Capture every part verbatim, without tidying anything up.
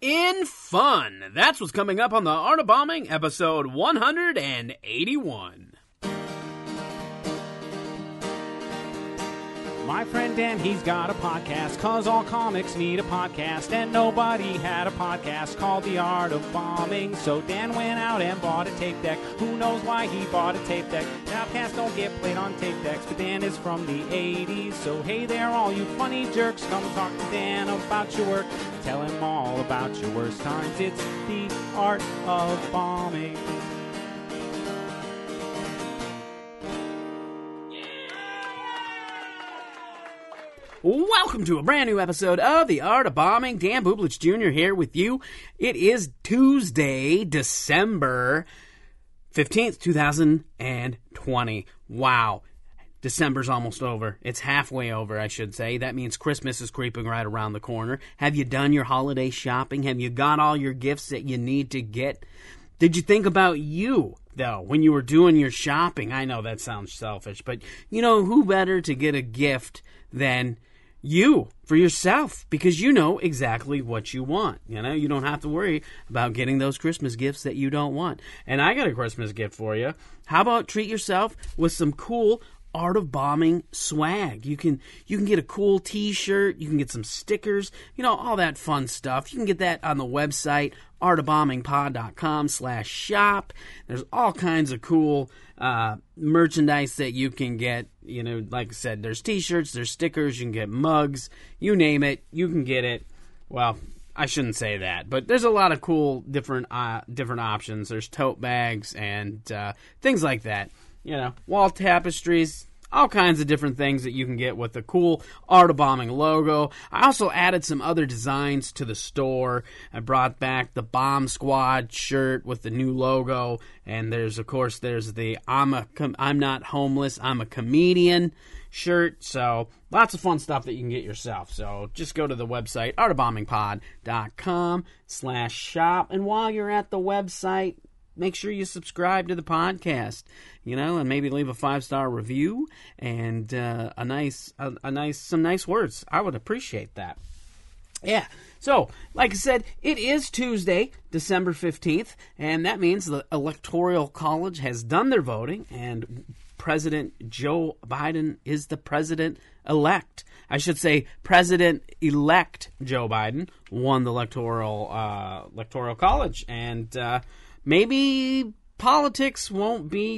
in fun. That's what's coming up on the Art of Bombing, episode one hundred eighty-one. My friend Dan, he's got a podcast, cause all comics need a podcast, and nobody had a podcast called The Art of Bombing. So Dan went out and bought a tape deck. Who knows why he bought a tape deck? Podcasts don't get played on tape decks, but Dan is from the eighties. So hey there, all you funny jerks, come talk to Dan about your work. Tell him all about your worst times. It's The Art of Bombing. Welcome to a brand new episode of The Art of Bombing. Dan Bublitz Junior here with you. It is Tuesday, December fifteenth, two thousand twenty. Wow. December's almost over. It's halfway over, I should say. That means Christmas is creeping right around the corner. Have you done your holiday shopping? Have you got all your gifts that you need to get? Did you think about you, though, when you were doing your shopping? I know that sounds selfish, but you know, who better to get a gift than you for yourself, because you know exactly what you want. You know, you don't have to worry about getting those Christmas gifts that you don't want. And I got a Christmas gift for you. How about treat yourself with some cool Art of Bombing swag? You can you can get a cool t-shirt, you can get some stickers, you know, all that fun stuff. You can get that on the website artofbombingpod.com slash shop. There's all kinds of cool uh, merchandise that you can get. You know, like I said, there's t-shirts, there's stickers, you can get mugs, you name it, you can get it. Well, I shouldn't say that, but there's a lot of cool different uh, different options. There's tote bags and uh, things like that. You know, wall tapestries, all kinds of different things that you can get with the cool Art of Bombing logo. I also added some other designs to the store. I brought back the Bomb Squad shirt with the new logo, and there's, of course, there's the I'm a com- I'm not homeless, I'm a comedian shirt. So lots of fun stuff that you can get yourself. So just go to the website artofbombingpod.com slash shop, and while you're at the website, make sure you subscribe to the podcast, you know, and maybe leave a five-star review and uh, a nice, a, a nice, some nice words. I would appreciate that. Yeah. So, like I said, it is Tuesday, December fifteenth, and that means the Electoral College has done their voting, and President Joe Biden is the president-elect. I should say President-elect Joe Biden won the Electoral uh, Electoral College, and uh, maybe politics won't be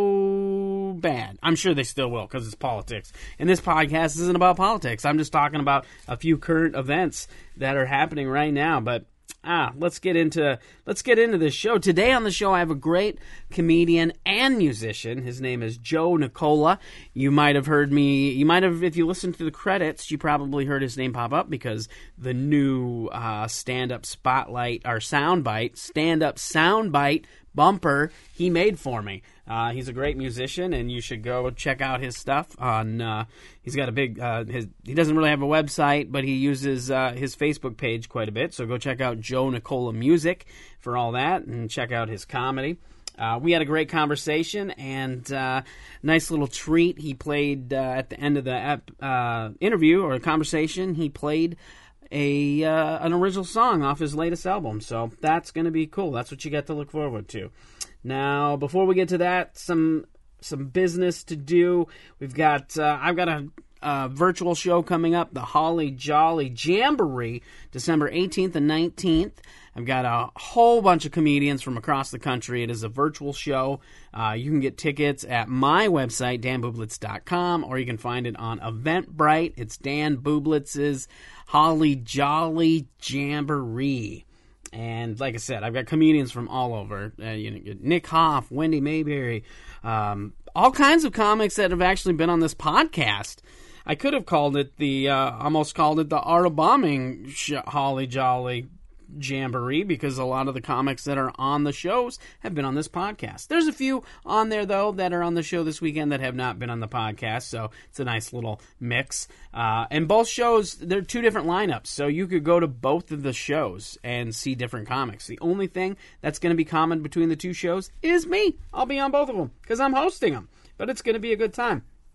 so bad. I'm sure they still will, because it's politics. And this podcast isn't about politics. I'm just talking about a few current events that are happening right now. But ah, let's get into let's get into this show. Today on the show, I have a great comedian and musician. His name is Joe Nicola. You might have heard me. You might have, if you listened to the credits, you probably heard his name pop up because the new uh, stand-up spotlight or soundbite, stand-up soundbite bumper he made for me. Uh, he's a great musician, and you should go check out his stuff. On uh, he's got a big. Uh, his he doesn't really have a website, but he uses uh, his Facebook page quite a bit. So go check out Joe Nicola Music for all that, and check out his comedy. Uh, we had a great conversation and uh, nice little treat. He played uh, at the end of the ep- uh, interview or conversation. He played a uh, an original song off his latest album, so that's going to be cool. That's what you get to look forward to. Now, before we get to that, some some business to do. We've got uh, I've got a, a virtual show coming up, the Holly Jolly Jamboree, December eighteenth and nineteenth. I've got a whole bunch of comedians from across the country. It is a virtual show. Uh, you can get tickets at my website, dan bublitz dot com, or you can find it on Eventbrite. It's Dan Bublitz's Holly Jolly Jamboree. And like I said, I've got comedians from all over. Uh, you know, Nick Hoff, Wendy Mayberry, um, all kinds of comics that have actually been on this podcast. I could have called it the, uh, almost called it the Art of Bombing sh- Holly Jolly Jamboree, because a lot of the comics that are on the shows have been on this podcast. There's a few on there, though, that are on the show this weekend that have not been on the podcast, so it's a nice little mix. Uh, and both shows, they're two different lineups, so you could go to both of the shows and see different comics. The only thing that's going to be common between the two shows is me. I'll be on both of them, because I'm hosting them, but it's going to be a good time.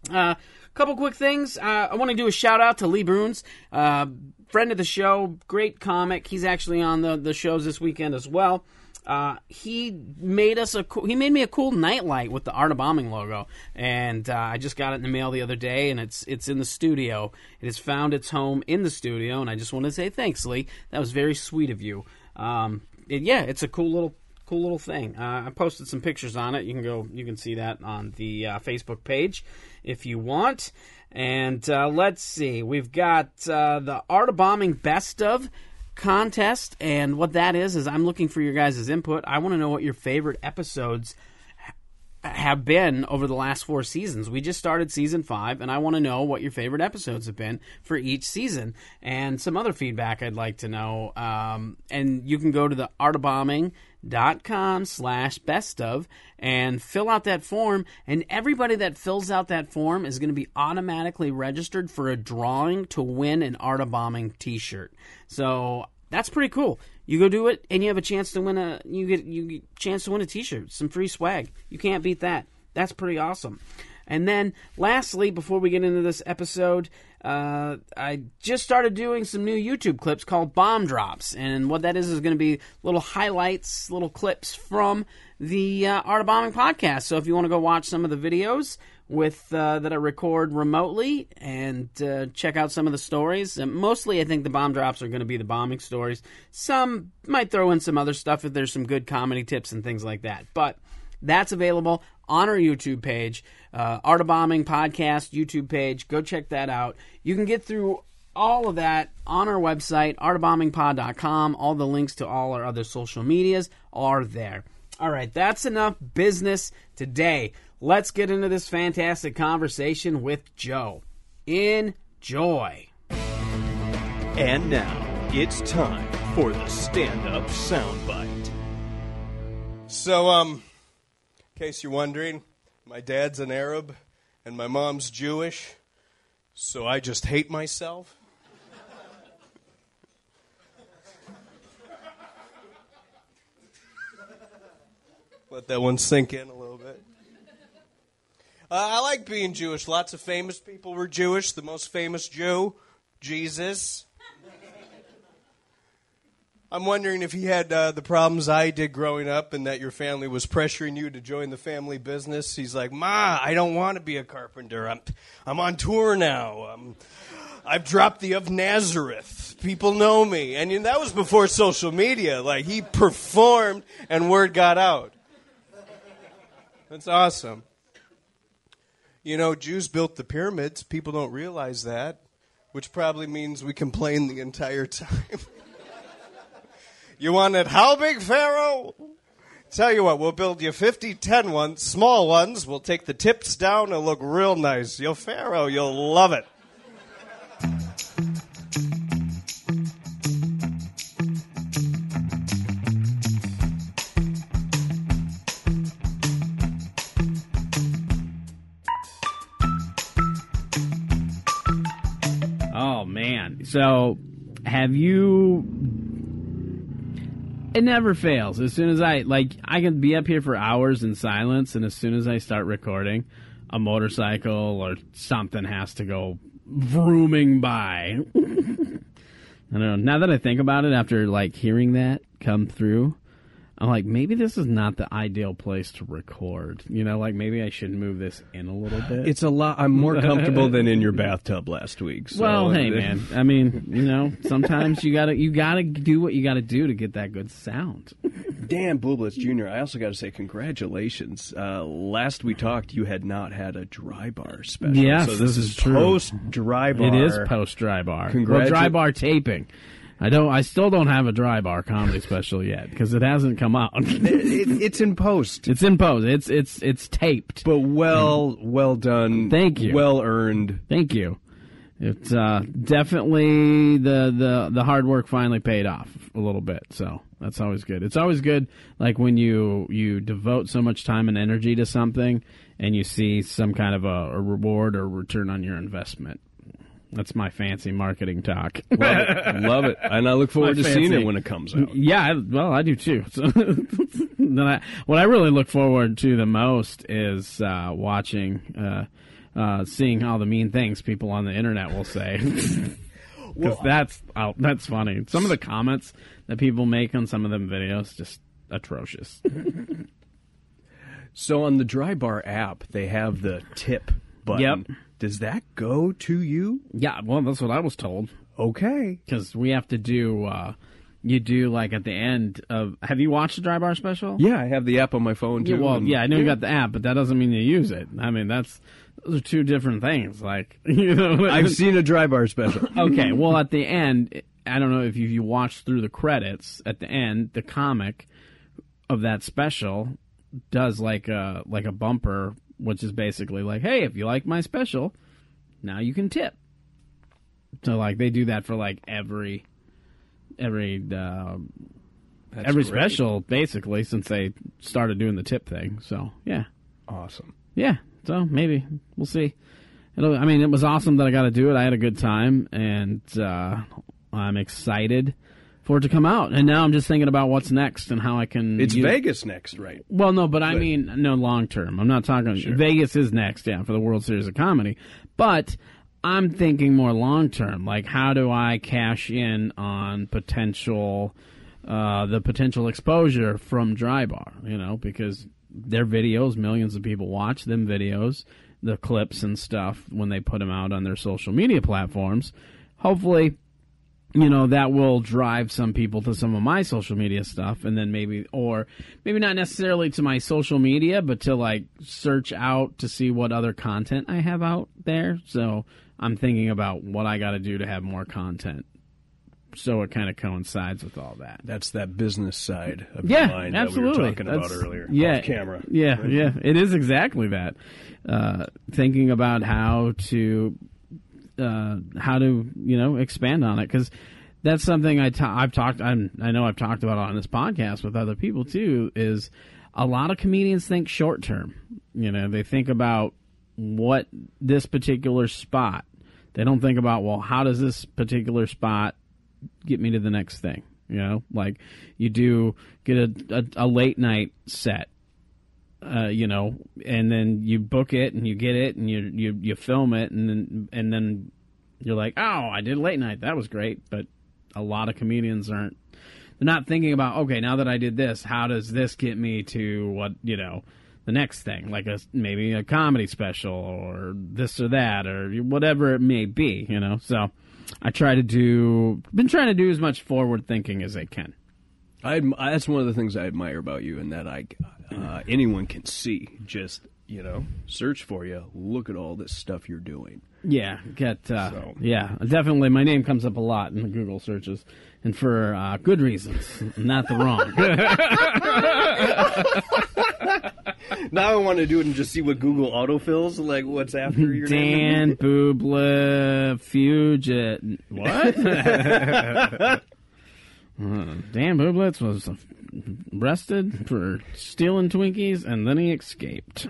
Uh, couple quick things. Uh, I want to do a shout out to Lee Bruns, uh, friend of the show, great comic. He's actually on the, the shows this weekend as well. Uh, he made us a cool, he made me a cool nightlight with the Art of Bombing logo, and uh, I just got it in the mail the other day, and it's it's in the studio. It has found its home in the studio, and I just want to say thanks, Lee. That was very sweet of you. Um, it, yeah, it's a cool little cool little thing. Uh, I posted some pictures on it. You can go, you can see that on the uh, Facebook page if you want. And uh, let's see, we've got uh, the Art of Bombing Best of contest, and what that is is I'm looking for your guys' input. I want to know what your favorite episodes ha- have been over the last four seasons. We just started season five, and I want to know what your favorite episodes have been for each season, and some other feedback I'd like to know. Um, and you can go to the artofbombing dot com slash best of and fill out that form, and everybody that fills out that form is going to be automatically registered for a drawing to win an Art of Bombing t-shirt. So that's pretty cool. You go do it, and you have a chance to win a you get you get a chance to win a t-shirt, some free swag. You can't beat that. That's pretty awesome. And then, lastly, before we get into this episode, uh, I just started doing some new YouTube clips called Bomb Drops. And what that is is going to be little highlights, little clips from the uh, Art of Bombing podcast. So if you want to go watch some of the videos with uh, that I record remotely and uh, check out some of the stories, and mostly I think the Bomb Drops are going to be the bombing stories. Some might throw in some other stuff if there's some good comedy tips and things like that. But that's available on our YouTube page, uh, Art of Bombing Podcast YouTube page. Go check that out. You can get through all of that on our website, art of bombing pod dot com. All the links to all our other social medias are there. All right, that's enough business today. Let's get into this fantastic conversation with Joe. Enjoy. And now, it's time for the stand-up soundbite. So, um... in case you're wondering, my dad's an Arab and my mom's Jewish, so I just hate myself. Let that one sink in a little bit. Uh, I like being Jewish. Lots of famous people were Jewish. The most famous Jew, Jesus. I'm wondering if he had uh, the problems I did growing up and that your family was pressuring you to join the family business. He's like, Ma, I don't want to be a carpenter. I'm I'm on tour now. Um, I've dropped the of Nazareth. People know me. And you know, that was before social media. Like, he performed and word got out. That's awesome. You know, Jews built the pyramids. People don't realize that, which probably means we complain the entire time. You want it how big, Pharaoh? Tell you what, we'll build you fifty ten ones, small ones. We'll take the tips down and look real nice. Yo, Pharaoh, you'll love it. Oh, man. So, have you... It never fails. As soon as I, like, I can be up here for hours in silence, and as soon as I start recording, a motorcycle or something has to go vrooming by. I don't know. Now that I think about it, after, like, hearing that come through, I'm like, maybe this is not the ideal place to record. You know, like, maybe I should move this in a little bit. It's a lot. I'm more comfortable than in your bathtub last week. So. Well, hey, man. I mean, you know, sometimes you gotta you gotta do what you gotta do to get that good sound. Dan Bublitz Junior, I also got to say congratulations. Uh, last we talked, you had not had a dry bar special. Yes, so this, this is is true. Post dry bar. It is post dry bar. Congratu- well, dry bar taping. I don't. I still don't have a dry bar comedy special yet because it hasn't come out. it, it, it's in post. It's in post. It's it's it's taped. But well, well done. Thank you. Well earned. Thank you. It's uh, definitely the, the the hard work finally paid off a little bit. So that's always good. It's always good, like when you you devote so much time and energy to something, and you see some kind of a, a reward or return on your investment. That's my fancy marketing talk. Love it. Love it. And I look forward My to fancy. seeing it when it comes out. Yeah, I, well, I do too. So then I, what I really look forward to the most is uh, watching uh, uh, seeing all the mean things people on the internet will say. Because that's oh, that's funny. Some of the comments that people make on some of them videos, just atrocious. So on the Dry Bar app, they have the tip button. Yep. Does that go to you? Yeah, well, that's what I was told. Okay. Because we have to do, uh, you do like at the end of, have you watched the Dry Bar special? Yeah, I have the app on my phone too. Yeah, well, and- yeah, I know you got the app, but that doesn't mean you use it. I mean, that's, those are two different things. Like, you know, I've seen a Dry Bar special. Okay, well, at the end, I don't know if you, you watch through the credits, at the end, the comic of that special does like a, like a bumper, which is basically like, hey, if you like my special, now you can tip. So, like, they do that for, like, every, every, uh, That's every great. special, basically, since they started doing the tip thing. So, yeah. Awesome. Yeah, so maybe. We'll see. It'll, I mean, it was awesome that I got to do it. I had a good time, and uh, I'm excited for it to come out. And now I'm just thinking about what's next and how I can... It's use- Vegas next, right? Well, no, but I But- mean, no, long term. I'm not talking... Sure. Vegas is next, yeah, for the World Series of Comedy. But I'm thinking more long term. Like, how do I cash in on potential... Uh, the potential exposure from Dry Bar, you know, because their videos, millions of people watch them videos, the clips and stuff when they put them out on their social media platforms. Hopefully, you know, that will drive some people to some of my social media stuff, and then maybe, or maybe not necessarily to my social media, but to like search out to see what other content I have out there. So I'm thinking about what I got to do to have more content, so it kind of coincides with all that. That's that business side of Yeah, your mind absolutely. that we were talking That's- about earlier. Yeah, Off camera. Yeah, yeah, it is exactly that. Uh, thinking about how to, uh, how to, you know, expand on it, because that's something I ta- I've talked. I'm, I know I've talked about on this podcast with other people too. Is a lot of comedians think short term. You know, they think about what this particular spot. They don't think about, well, how does this particular spot get me to the next thing? You know, like you do get a, a, a late night set, uh, you know, and then you book it and you get it and you you you film it, and then and then you're like, oh, I did late night, that was great. But a lot of comedians aren't. They're not thinking about, okay, now that I did this, how does this get me to what, you know, the next thing, like a maybe a comedy special or this or that or whatever it may be, you know. So I try to do, been trying to do as much forward thinking as I can. I adm- that's one of the things I admire about you, and that I uh, anyone can see. Just, you know, search for you. Look at all this stuff you're doing. Yeah, get uh, So. yeah, definitely. My name comes up a lot in the Google searches, and for uh, good reasons, not the wrong. Now I want to do it and just see what Google autofills, like what's after your name. Dan Bubla Fugit. What? Uh, Dan Bublitz was arrested for stealing Twinkies, and then he escaped.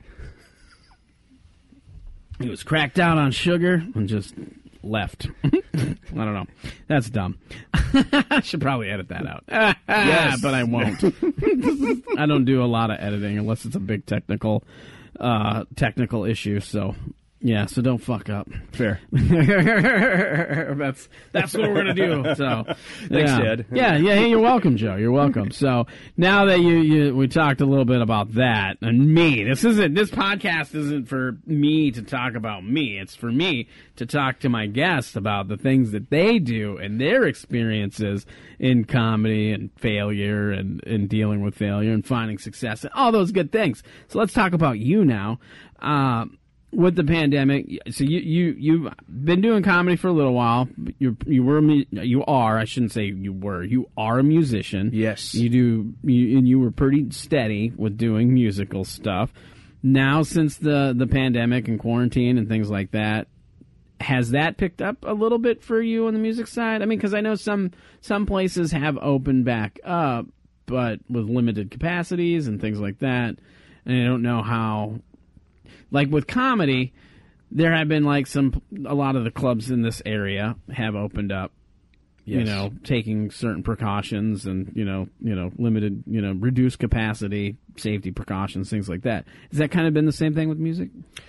He was cracked out on sugar and just left. I don't know. That's dumb. I should probably edit that out. Yes. But I won't. I don't do a lot of editing unless it's a big technical uh, technical issue. So, yeah, so don't fuck up. Fair. that's that's what we're gonna do. So, Thanks, yeah. Dad. Yeah, yeah. Hey, you're welcome, Joe. You're welcome. So now that you, you we talked a little bit about that and me, this isn't this podcast isn't for me to talk about me. It's for me to talk to my guests about the things that they do and their experiences in comedy and failure and, and dealing with failure and finding success and all those good things. So let's talk about you now. Um, With the pandemic, so you you you've been doing comedy for a little while. You you were a mu- you are I shouldn't say you were you are a musician. Yes. you do you, and you were pretty steady with doing musical stuff. Now, since the the pandemic and quarantine and things like that, has that picked up a little bit for you on the music side? I mean, because I know some some places have opened back up, but with limited capacities and things like that, and I don't know how. Like with comedy, there have been like some, a lot of the clubs in this area have opened up, you Yes. know, taking certain precautions and, you know, you know, limited, you know, reduced capacity, safety precautions, things like that. Has that kind of been the same thing with music?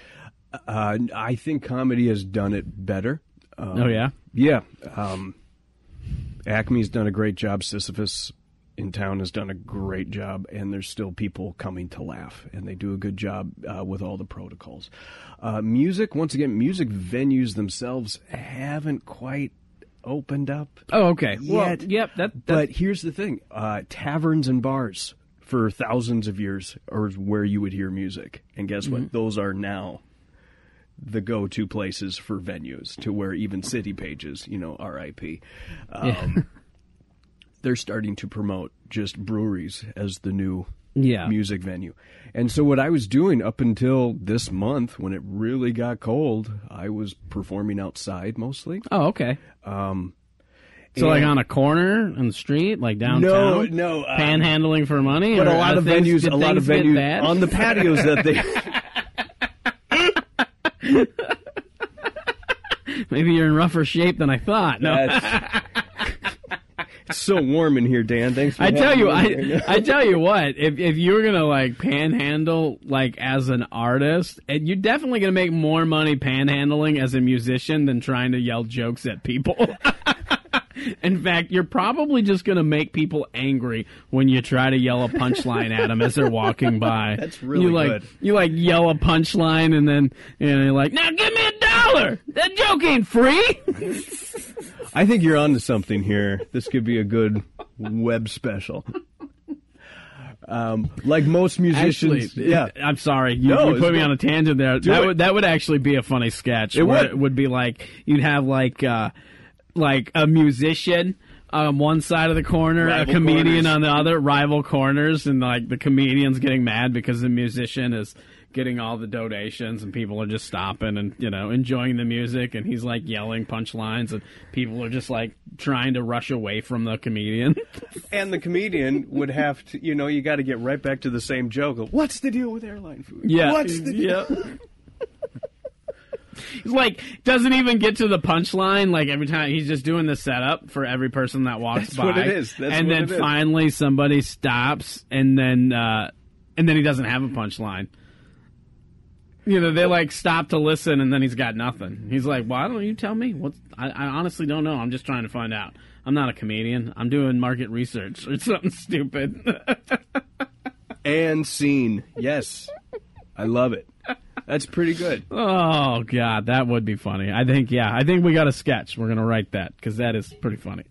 Uh, I think comedy has done it better. Um, Oh, yeah? Yeah. Um, Acme's done a great job. Sisyphus in town has done a great job, and there's still people coming to laugh, and they do a good job uh, with all the protocols. Uh, music, once again, music venues themselves haven't quite opened up. Oh, okay. Well, Yet. yep. That, that, But here's the thing. Uh, taverns and bars for thousands of years are where you would hear music. And guess what? Those are now the go-to places for venues, to where even City Pages, you know, R I P Um, Yeah. they're starting to promote just breweries as the new Yeah. music venue. And so what I was doing up until this month, when it really got cold, I was performing outside mostly. Oh, okay. Um, So, like, and- on a corner in the street, like downtown? No, no. Uh, Panhandling for money? but or a lot are of things- venues, did a lot of things get venues bad? on the patios that they... Maybe you're in rougher shape than I thought. No. That's- It's so warm in here, Dan. Thanks for I tell having you, me I, here. I tell you what, if if you were gonna like panhandle like as an artist, and you're definitely gonna make more money panhandling as a musician than trying to yell jokes at people. In fact, you're probably just gonna make people angry when you try to yell a punchline at them as they're walking by. That's really you like, good. You like yell a punchline and then you know, you're like, now give me a dollar. That joke ain't free. I think you're onto something here. This could be a good web special. Um, like most musicians, Actually, yeah. I'm sorry. You, No, you it's put me good. on a tangent there. Do that it. would that would actually be a funny sketch. It where would. It would be like you'd have like uh, like a musician on one side of the corner, Rival a comedian corners. on the other, rival corners, and like the comedian's getting mad because the musician is getting all the donations and people are just stopping and, you know, enjoying the music, and he's like yelling punchlines and people are just like trying to rush away from the comedian. And the comedian would have to, you know, you got to get right back to the same joke. What's the deal with airline food? Yeah. What's the yeah. He's like, doesn't even get to the punchline. Like, every time he's just doing the setup for every person that walks That's by. what it is. That's and what then it is. finally somebody stops, and then uh, and then he doesn't have a punchline. You know, they like stop to listen, and then he's got nothing. He's like, "Why don't you tell me? What? I, I honestly don't know. I'm just trying to find out. I'm not a comedian. I'm doing market research or something stupid." And scene. Yes. I love it. That's pretty good. Oh, God, that would be funny. I think, yeah, I think we got a sketch. We're going to write that because that is pretty funny.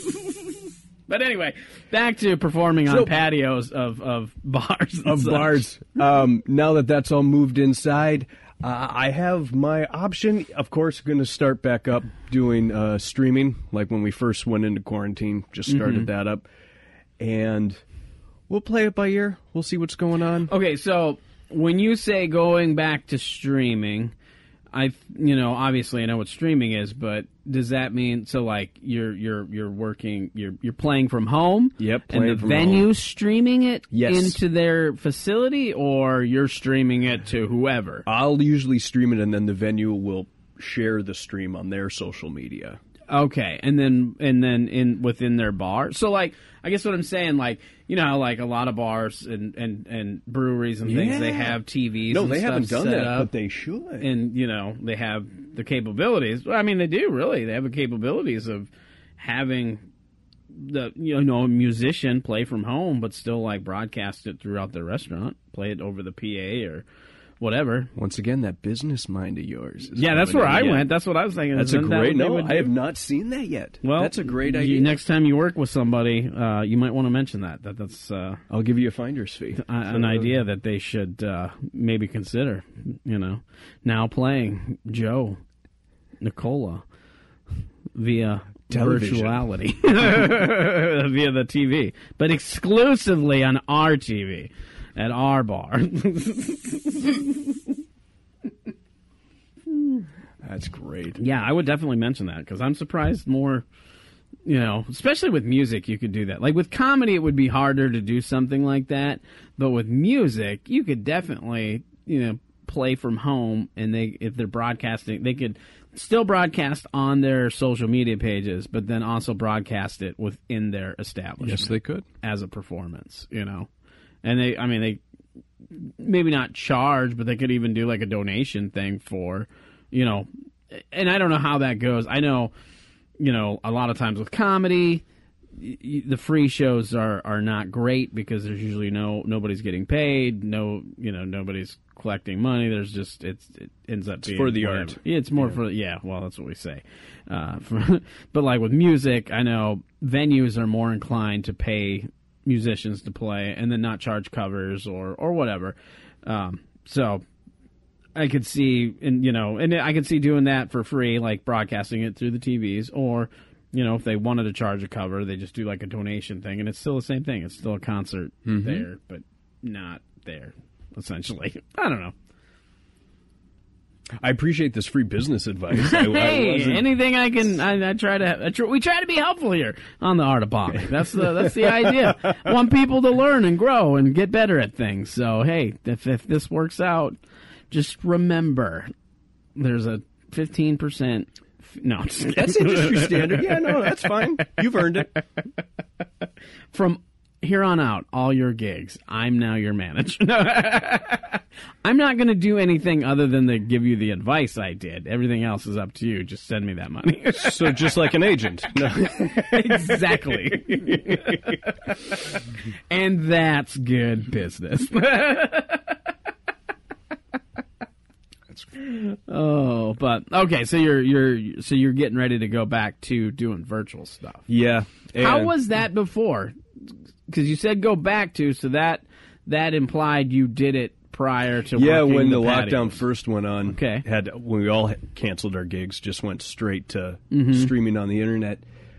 But anyway, back to performing on So- patios of, of bars. and Of such. bars. Um, now that that's all moved inside, uh, I have my option. Of course, going to start back up doing uh, streaming, like when we first went into quarantine. Just started that up. And we'll play it by ear. We'll see what's going on. Okay, so when you say going back to streaming, I, you know, obviously I know what streaming is, but does that mean so like you're you're you're working you're you're playing from home? Yep, and playing the from venue home. streaming it Yes. into their facility, or you're streaming it to whoever? I'll usually stream it, and then the venue will share the stream on their social media. Okay, and then and then in within their bar. So like, I guess what I'm saying, like, you know, how, like a lot of bars and, and, and breweries and things, they Yeah. have T Vs. No, and they stuff haven't done set that, up, but they should. and you know they have the capabilities. Well, I mean, they do really. They have the capabilities of having the you know a musician play from home, but still like broadcast it throughout the restaurant, play it over the P A or whatever. Once again, that business mind of yours. is Yeah, that's coming where in I again. went. That's what I was thinking. That's a Isn't that great. what they No, would I have do? not seen that yet. Well, that's a great you- idea. next time you work with somebody, uh, you might want to mention that. That that's uh, I'll give you a finder's fee. a- an idea that they should uh, maybe consider. You know, now playing Joe, Nicola via Television. virtuality via the T V, but exclusively on our T V at our bar. That's great. Yeah, I would definitely mention that because I'm surprised more, you know, especially with music, you could do that. Like with comedy, it would be harder to do something like that. But with music, you could definitely, you know, play from home, and they, if they're broadcasting, they could still broadcast on their social media pages, but then also broadcast it within their establishment Yes, they could. as a performance, you know. And they, I mean, they, maybe not charge, but they could even do like a donation thing for, you know, and I don't know how that goes. I know, you know, a lot of times with comedy, y- the free shows are, are not great because there's usually no nobody's getting paid, no you know nobody's collecting money. There's just it's it ends up It's being for the whatever. art. Yeah, it's more yeah. for yeah. Well, that's what we say. Uh, for, but like with music, I know venues are more inclined to pay musicians to play and then not charge covers or or whatever. Um, so I could see, and you know, and I could see doing that for free, like broadcasting it through the T Vs, or you know, if they wanted to charge a cover, they just do like a donation thing, and it's still the same thing. It's still a concert mm-hmm. there, but not there. Essentially, I don't know. I appreciate this free business advice. I, hey, I anything I can, I, I try to. I tr- we try to be helpful here on the Art of Bombing. That's the that's the idea. Want people to learn and grow and get better at things. So hey, if if this works out, just remember, there's a fifteen percent. No, just that's industry standard. Yeah, no, that's fine. You've earned it. From here on out, all your gigs, I'm now your manager. I'm not going to do anything other than to give you the advice I did. Everything else is up to you. Just send me that money. So just like an agent. No. Exactly. And that's good business. Oh, but okay. So you're you're so you're getting ready to go back to doing virtual stuff. Yeah. How was that before? Because you said go back to, so that that implied you did it prior to. Yeah, working when the, the patios. lockdown first went on, okay, had when we all canceled our gigs, just went straight to mm-hmm. streaming on the internet.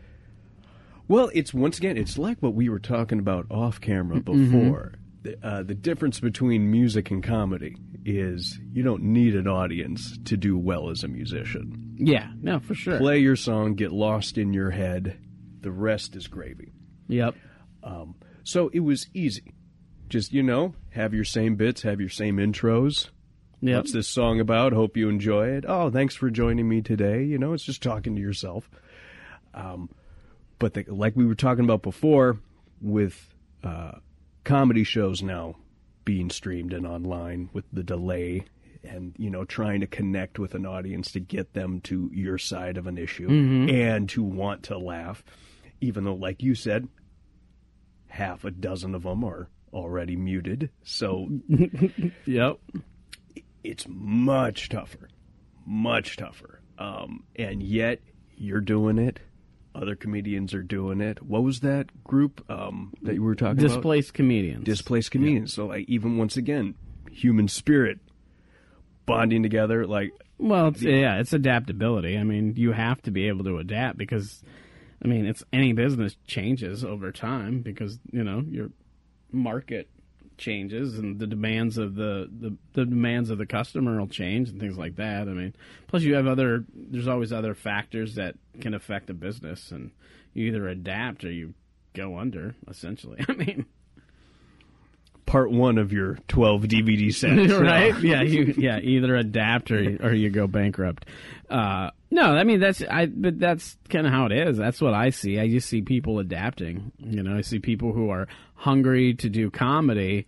Well, it's once again, it's like what we were talking about off camera before. Mm-hmm. The, uh, the difference between music and comedy is you don't need an audience to do well as a musician. Yeah, no, for sure. Play your song, get lost in your head. The rest is gravy. Yep. Um, so it was easy. Just, you know, have your same bits, have your same intros. Yep. What's this song about? Hope you enjoy it. Oh, thanks for joining me today. You know, it's just talking to yourself. Um, but the, like we were talking about before, with uh, comedy shows now being streamed and online with the delay and, you know, trying to connect with an audience to get them to your side of an issue mm-hmm. and to want to laugh, even though, like you said, half a dozen of them are already muted. So yep, it's much tougher, much tougher. Um, and yet you're doing it. Other comedians are doing it. What was that group um, that you were talking Displaced about? Displaced Comedians. Displaced Comedians. Yeah. So like, even once again, human spirit bonding together. Like, well, it's, yeah, it's adaptability. I mean, you have to be able to adapt because, I mean, it's any business changes over time because, you know, your market changes and the demands of the, the, the demands of the customer will change and things like that. I mean, plus you have other, there's always other factors that can affect a business, and you either adapt or you go under, essentially. I mean, part one of your twelve D V D set. Right? Yeah, you yeah, either adapt or or you go bankrupt. Uh, no, I mean that's I but that's kind of how it is. That's what I see. I just see people adapting. You know, I see people who are hungry to do comedy,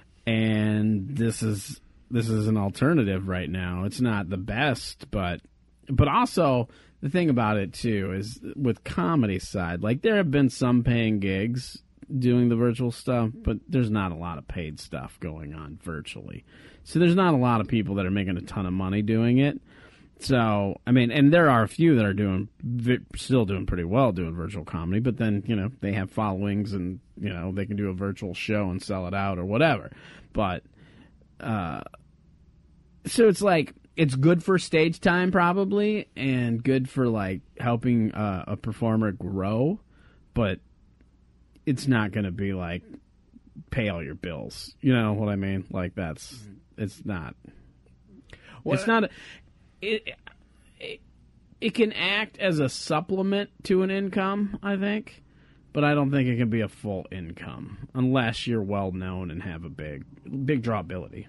and this is this is an alternative right now. It's not the best, but but also the thing about it too is with comedy side, like there have been some paying gigs doing the virtual stuff, but there's not a lot of paid stuff going on virtually. So there's not a lot of people that are making a ton of money doing it. So, I mean, and there are a few that are doing, still doing pretty well doing virtual comedy, but then, you know, they have followings and, you know, they can do a virtual show and sell it out or whatever. But, uh, so it's like, it's good for stage time probably, and good for like helping uh, a performer grow, but it's not going to be like pay all your bills. You know what I mean? Like that's it's not. Well, it's not. A, it, it it can act as a supplement to an income, I think, but I don't think it can be a full income unless you're well known and have a big big drawability.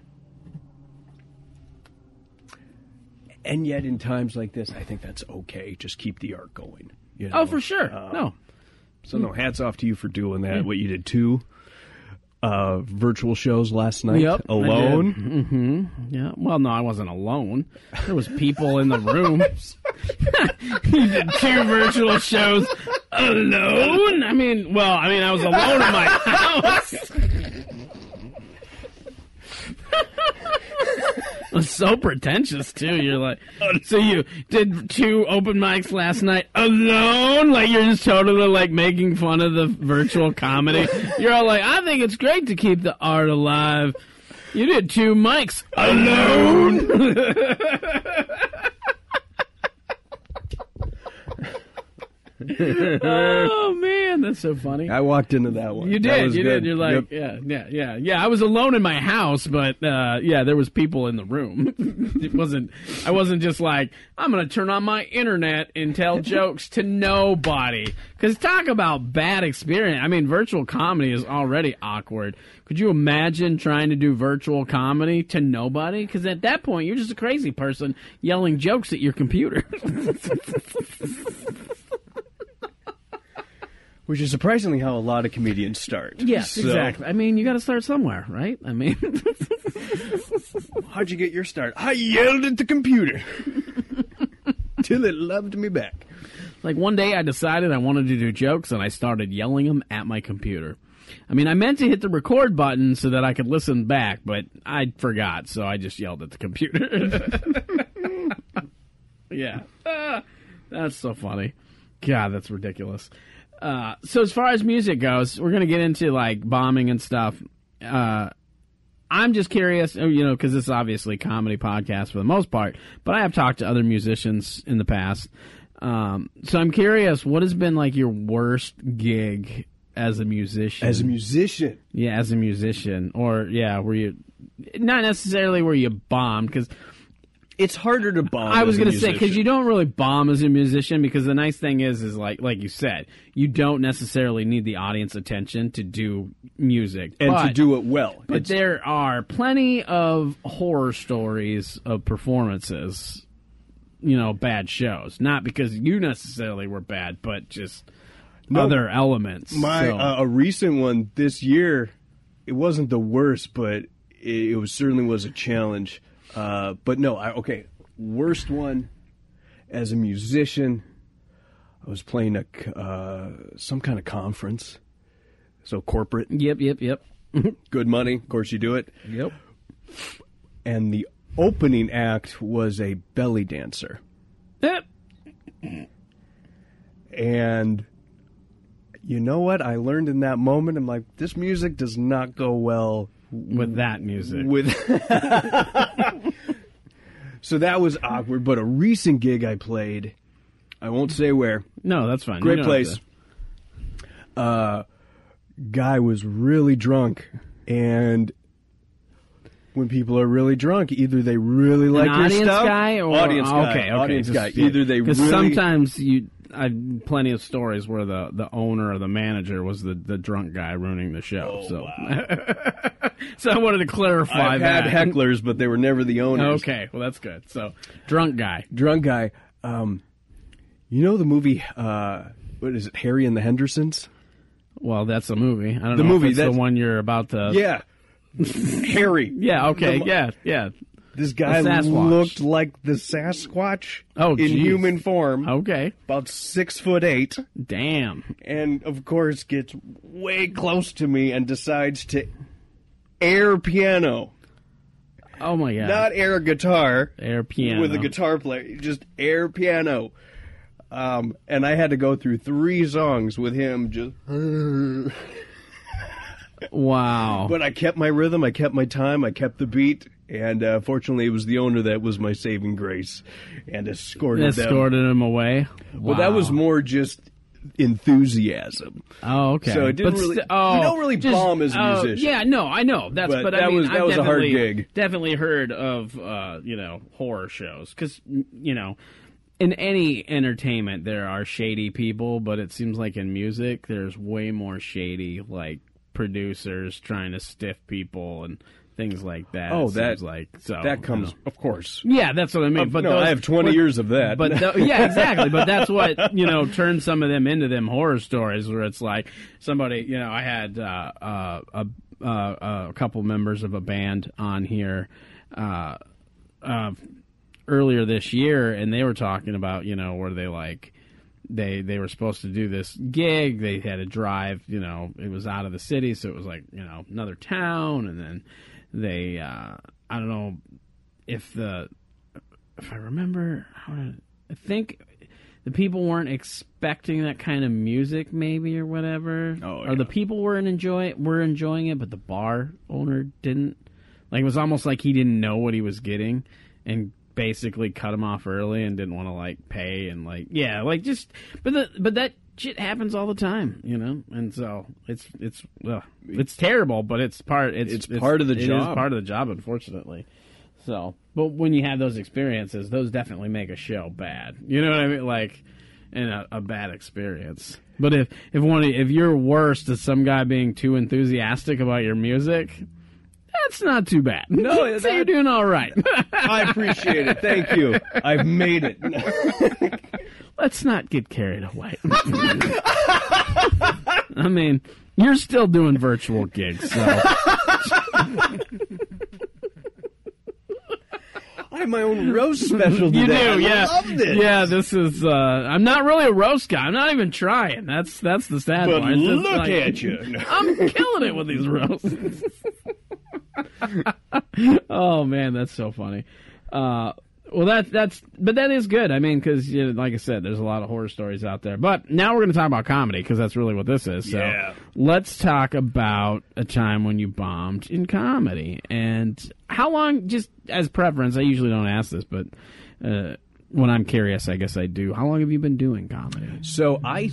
And yet, in times like this, I think that's okay. Just keep the art going. You know? Oh, for sure. Uh, no. So no, hats off to you for doing that. What you did too. uh, virtual shows last night. Yep, I alone. Mm-hmm. Yeah. Well, no, I wasn't alone. There was people in the room. You did two virtual shows alone. I mean, well, I mean, I was alone in my house. It was so pretentious too. You're like, so you did two open mics last night alone? Like you're just totally like making fun of the virtual comedy. You're all like, I think it's great to keep the art alive. You did two mics alone. Oh man, that's so funny. I walked into that one. You That did, was you good. did. You're like, Yep. yeah, yeah, yeah, yeah. I was alone in my house, but uh, yeah, there was people in the room. It wasn't. I wasn't just like, I'm gonna turn on my internet and tell jokes to nobody. Because talk about bad experience. I mean, virtual comedy is already awkward. Could you imagine trying to do virtual comedy to nobody? Because at that point, you're just a crazy person yelling jokes at your computer. Which is surprisingly how a lot of comedians start. Yes, So, exactly. I mean, you got to start somewhere, right? I mean, How'd you get your start? I yelled at the computer till it loved me back. like one day I decided I wanted to do jokes and I started yelling them at my computer. I mean, I meant to hit the record button so that I could listen back, but I forgot, so I just yelled at the computer. Yeah. Ah, that's so funny. God, that's ridiculous. Uh, so as far as music goes, we're going to get into, like, bombing and stuff. Uh, I'm just curious, you know, because this is obviously a comedy podcast for the most part, but I have talked to other musicians in the past. Um, so I'm curious, what has been, like, your worst gig as a musician? As a musician. Yeah, as a musician. Or, yeah, were you... Not necessarily where you bombed, because... It's harder to bomb. I was going to say, because you don't really bomb as a musician, because the nice thing is, is like like you said, you don't necessarily need the audience attention to do music. and but, to do it well. But It's- there are plenty of horror stories of performances, you know, bad shows. Not because you necessarily were bad, but just No, other elements. My So- uh, a recent one this year, it wasn't the worst, but it, it was certainly was a challenge. Uh, but no, I, okay, worst one as a musician. I was playing a c- uh, some kind of conference, so corporate, Yep, yep, yep. good money. Of course, you do it. Yep. And the opening act was a belly dancer, Yep. and you know what I learned in that moment? I'm like, this music does not go well With that music. with so that was awkward. But a recent gig I played, I won't say where, No, that's fine. You great don't place, have to- uh guy was really drunk, and when people are really drunk, either they really like An your audience stuff, guy or audience guy, okay, okay, audience just- guy. yeah. Either they because really sometimes you I've plenty of stories where the, the owner or the manager was the, the drunk guy ruining the show. Oh, so wow. so I wanted to clarify I've that. had hecklers, but they were never the owners. Okay, well that's good. So drunk guy. Drunk guy. Um, you know the movie? Uh, what is it? Harry and the Hendersons. Well, that's a movie. I don't The know movie, if it's the that's- one you're about to. Yeah, Harry. Yeah. Okay. The- yeah. Yeah. This guy The Sasquatch. looked like the Sasquatch Oh, in geez. human form, Okay. about six foot eight, Damn. and of course gets way close to me and decides to air piano, Oh my god. not air guitar Air piano with a guitar player, just air piano. Um, and I had to go through three songs with him just. Wow. But I kept my rhythm, I kept my time, I kept the beat, and uh, fortunately, it was the owner that was my saving grace and escorted them. Escorted him away. Well, that was Wow. more just enthusiasm. Oh, okay. So it didn't But really- st- oh, you don't really bomb as a oh, musician. Yeah, no, I know. That's But but, that I mean, was- that I've was a hard definitely- gig. Definitely heard of uh, you know, horror shows because you know, in any entertainment there are shady people, but it seems like in music there's way more shady like producers trying to stiff people and things like that. Oh, it that seems like so that comes, you know. of course. Yeah, that's what I mean. Uh, But no, those, I have twenty but, years of that. But th- yeah, exactly. But that's what you know turns some of them into them horror stories where it's like somebody. You know, I had uh, uh, a uh, a couple members of a band on here uh, uh, earlier this year, and they were talking about you know where they like. They they were supposed to do this gig. They had to drive, you know, it was out of the city, so it was like, you know, another town. And then they, uh, I don't know if the, if I remember, how did, I think the people weren't expecting that kind of music, maybe or whatever. Oh, or yeah. the people weren't enjoy were enjoying it, but the bar owner didn't. Like it was almost like he didn't know what he was getting, and basically cut him off early and didn't want to like pay and like yeah like just but the but that shit happens all the time, you know, and so it's it's ugh, it's terrible, but it's part it's, It's part of the it job. is part of the job, unfortunately. So but when you have those experiences, those definitely make a show bad, you know what I mean, like in a, a bad experience. But if if one if your worst is some guy being too enthusiastic about your music, that's not too bad. No, so that- you're doing all right. I appreciate it. Thank you. I've made it. Let's not get carried away. I mean, you're still doing virtual gigs, so I have my own roast special you today. do, I yeah. love this. Yeah, this is. Uh, I'm not really a roast guy. I'm not even trying. That's that's the sad But part. It's just look like, at you. I'm killing it with these roasts. Oh man, that's so funny. Uh, well, that that's but that is good. I mean, because you know, like I said, there's a lot of horror stories out there. But now we're going to talk about comedy because that's really what this is. So Yeah. let's talk about a time when you bombed in comedy and how long. Just as preference, I usually don't ask this, but uh, when I'm curious, I guess I do. How long have you been doing comedy? So I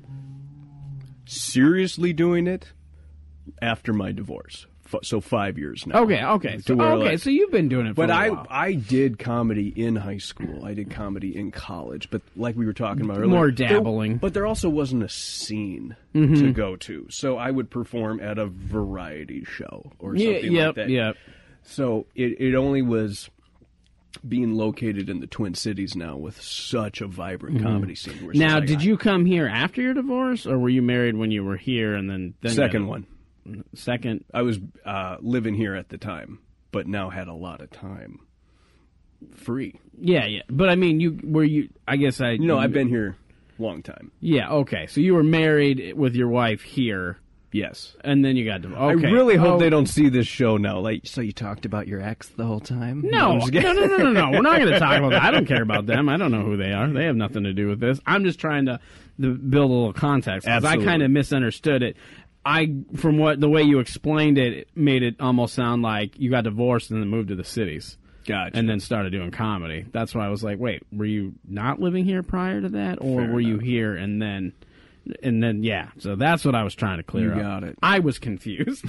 seriously doing it after my divorce. F- So five years now. Okay, okay, so, To where, okay. like- So you've been doing it, for But a I while. I did comedy in high school. I did comedy in college. But like we were talking about earlier, More there- dabbling. but there also wasn't a scene Mm-hmm. to go to. So I would perform at a variety show or yeah, something yep, like that. yep. So it, it only was being located in the Twin Cities now with such a vibrant comedy scene. Where it's Mm-hmm. Now, like, did I- you come here after your divorce, or were you married when you were here and then, then you Second had- one. Second, I was uh, living here at the time, but now had a lot of time free. yeah, yeah. But I mean, you were you? I guess I. No, I've been here a long time. Yeah, okay. So you were married with your wife here, Yes. and then you got divorced. Okay. I really hope Oh, they don't see this show now. Like, so you talked about your ex the whole time? No, I'm just no, kidding. no, no, no, no. We're not going to talk about that. I don't care about them. I don't know who they are. They have nothing to do with this. I'm just trying to, to build a little context because I Absolutely. kind of misunderstood it. I, from what the way you explained it, it made it almost sound like you got divorced and then moved to the cities. Gotcha. And then started doing comedy. That's why I was like, wait, were you not living here prior to that, or Fair were you enough. here and then, and then yeah? So that's what I was trying to clear You up. got it. I was confused.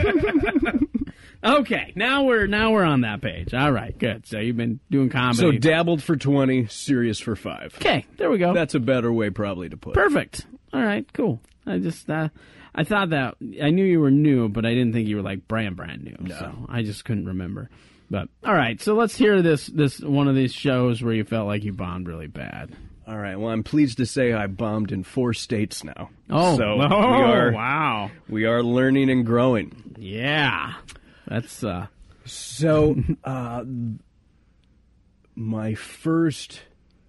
Okay, now we're now we're on that page. All right, good. So you've been doing comedy. So dabbled for twenty, serious for five. okay, there we go. That's a better way probably to put it. Perfect. All right, cool. I just uh, I thought that I knew you were new, but I didn't think you were like brand brand new. No. So I just couldn't remember. But all right, so let's hear this this one of these shows where you felt like you bombed really bad. All right. Well, I'm pleased to say I bombed in four states now. Oh, so oh we are wow, we are learning and growing. yeah, that's uh, So, uh, my first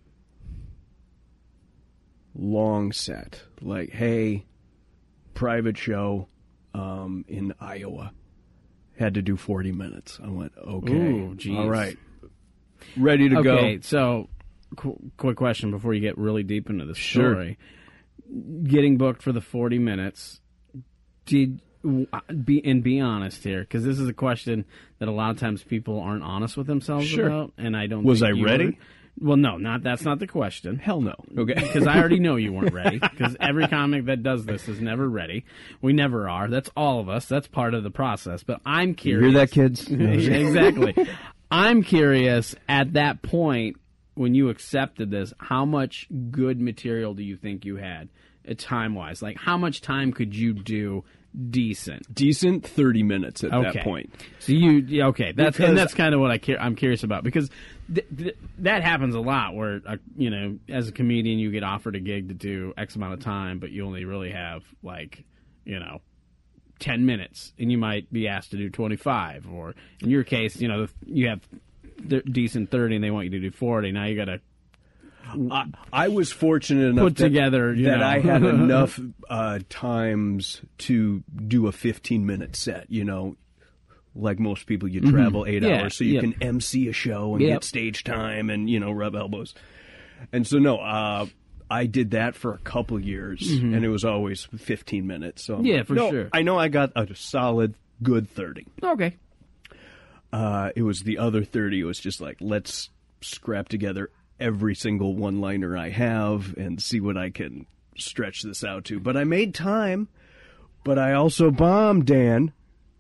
long set, like, hey, private show um, in Iowa, had to do forty minutes. I went, okay, Ooh, geez. all right, ready to okay. go. So, qu- quick question before you get really deep into the Sure. story. Getting booked for the forty minutes, did w- be and be honest here, because this is a question that a lot of times people aren't honest with themselves Sure. about, and I don't. Was think I you ready? were. Well, no, not that's not the question. Hell no. Okay. Because I already know you weren't ready. Because every comic that does this is never ready. We never are. That's all of us. That's part of the process. But I'm You curious. hear that, kids? Exactly. I'm curious, at that point, when you accepted this, how much good material do you think you had? time wise? Like, how much time could you do decent? Decent thirty minutes at Okay. that point. So you yeah, okay? That's Because- and that's kind of what I care, I'm curious about, because th- th- that happens a lot. Where uh, you know, as a comedian, you get offered a gig to do X amount of time, but you only really have like you know ten minutes, and you might be asked to do twenty-five. Or in your case, you know, you have th- decent thirty, and they want you to do forty. Now you got to I, I was fortunate enough Put that, together, you that know. I had enough uh, times to do a fifteen minute set. You know, like most people, you travel eight Yeah, hours so you yep. can M C a show and Yep. get stage time and you know rub elbows. And so no, uh, I did that for a couple years, and it was always fifteen minutes. So I'm Yeah, like, for no, sure. I know I got a solid good thirty. okay. Uh, it was the other thirty. It was just like, let's scrap together every single one-liner I have and see what I can stretch this out to. But I made time, but I also bombed, Dan.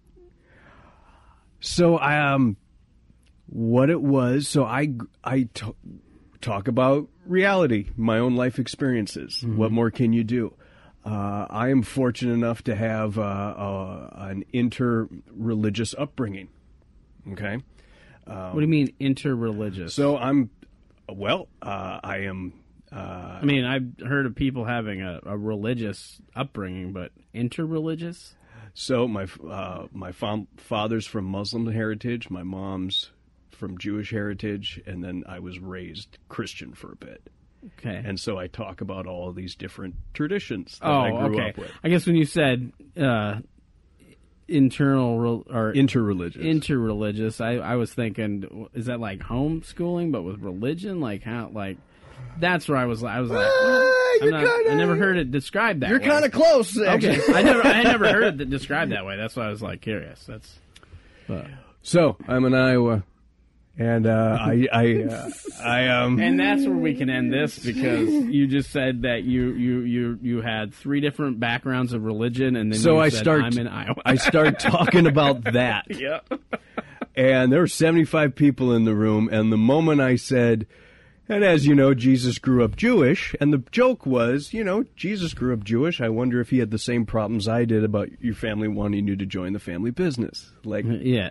So, um, what it was, so I, I t- talk about reality, my own life experiences. What more can you do? Uh, I am fortunate enough to have uh, uh, an inter-religious upbringing. Okay. What do you mean interreligious? So I'm, well, uh, I am. Uh, I mean, I've heard of people having a, a religious upbringing, but interreligious? so my uh, my fa- father's from Muslim heritage, my mom's from Jewish heritage, and then I was raised Christian for a bit. Okay. And so I talk about all of these different traditions that oh, I grew okay. up with. I guess when you said uh, internal rel- or Interreligious. interreligious, I, I was thinking, is that like homeschooling but with religion? Like how? Like that's where I was. I was like, Ah, I'm you're not, kinda- I never heard it described that. You're way. kind of close, actually. Okay. I never I never heard it described that way. That's why I was like curious. That's. But. So I'm in Iowa, and uh, I I uh, I um. And that's where we can end this, because you just said that you you you, you had three different backgrounds of religion, and then So you I said, start. I'm in Iowa. I start talking about that. yeah. And there were seventy-five people in the room, and the moment I said, and as you know, Jesus grew up Jewish, and the joke was, you know, Jesus grew up Jewish, I wonder if he had the same problems I did about your family wanting you to join the family business. Like, Yeah.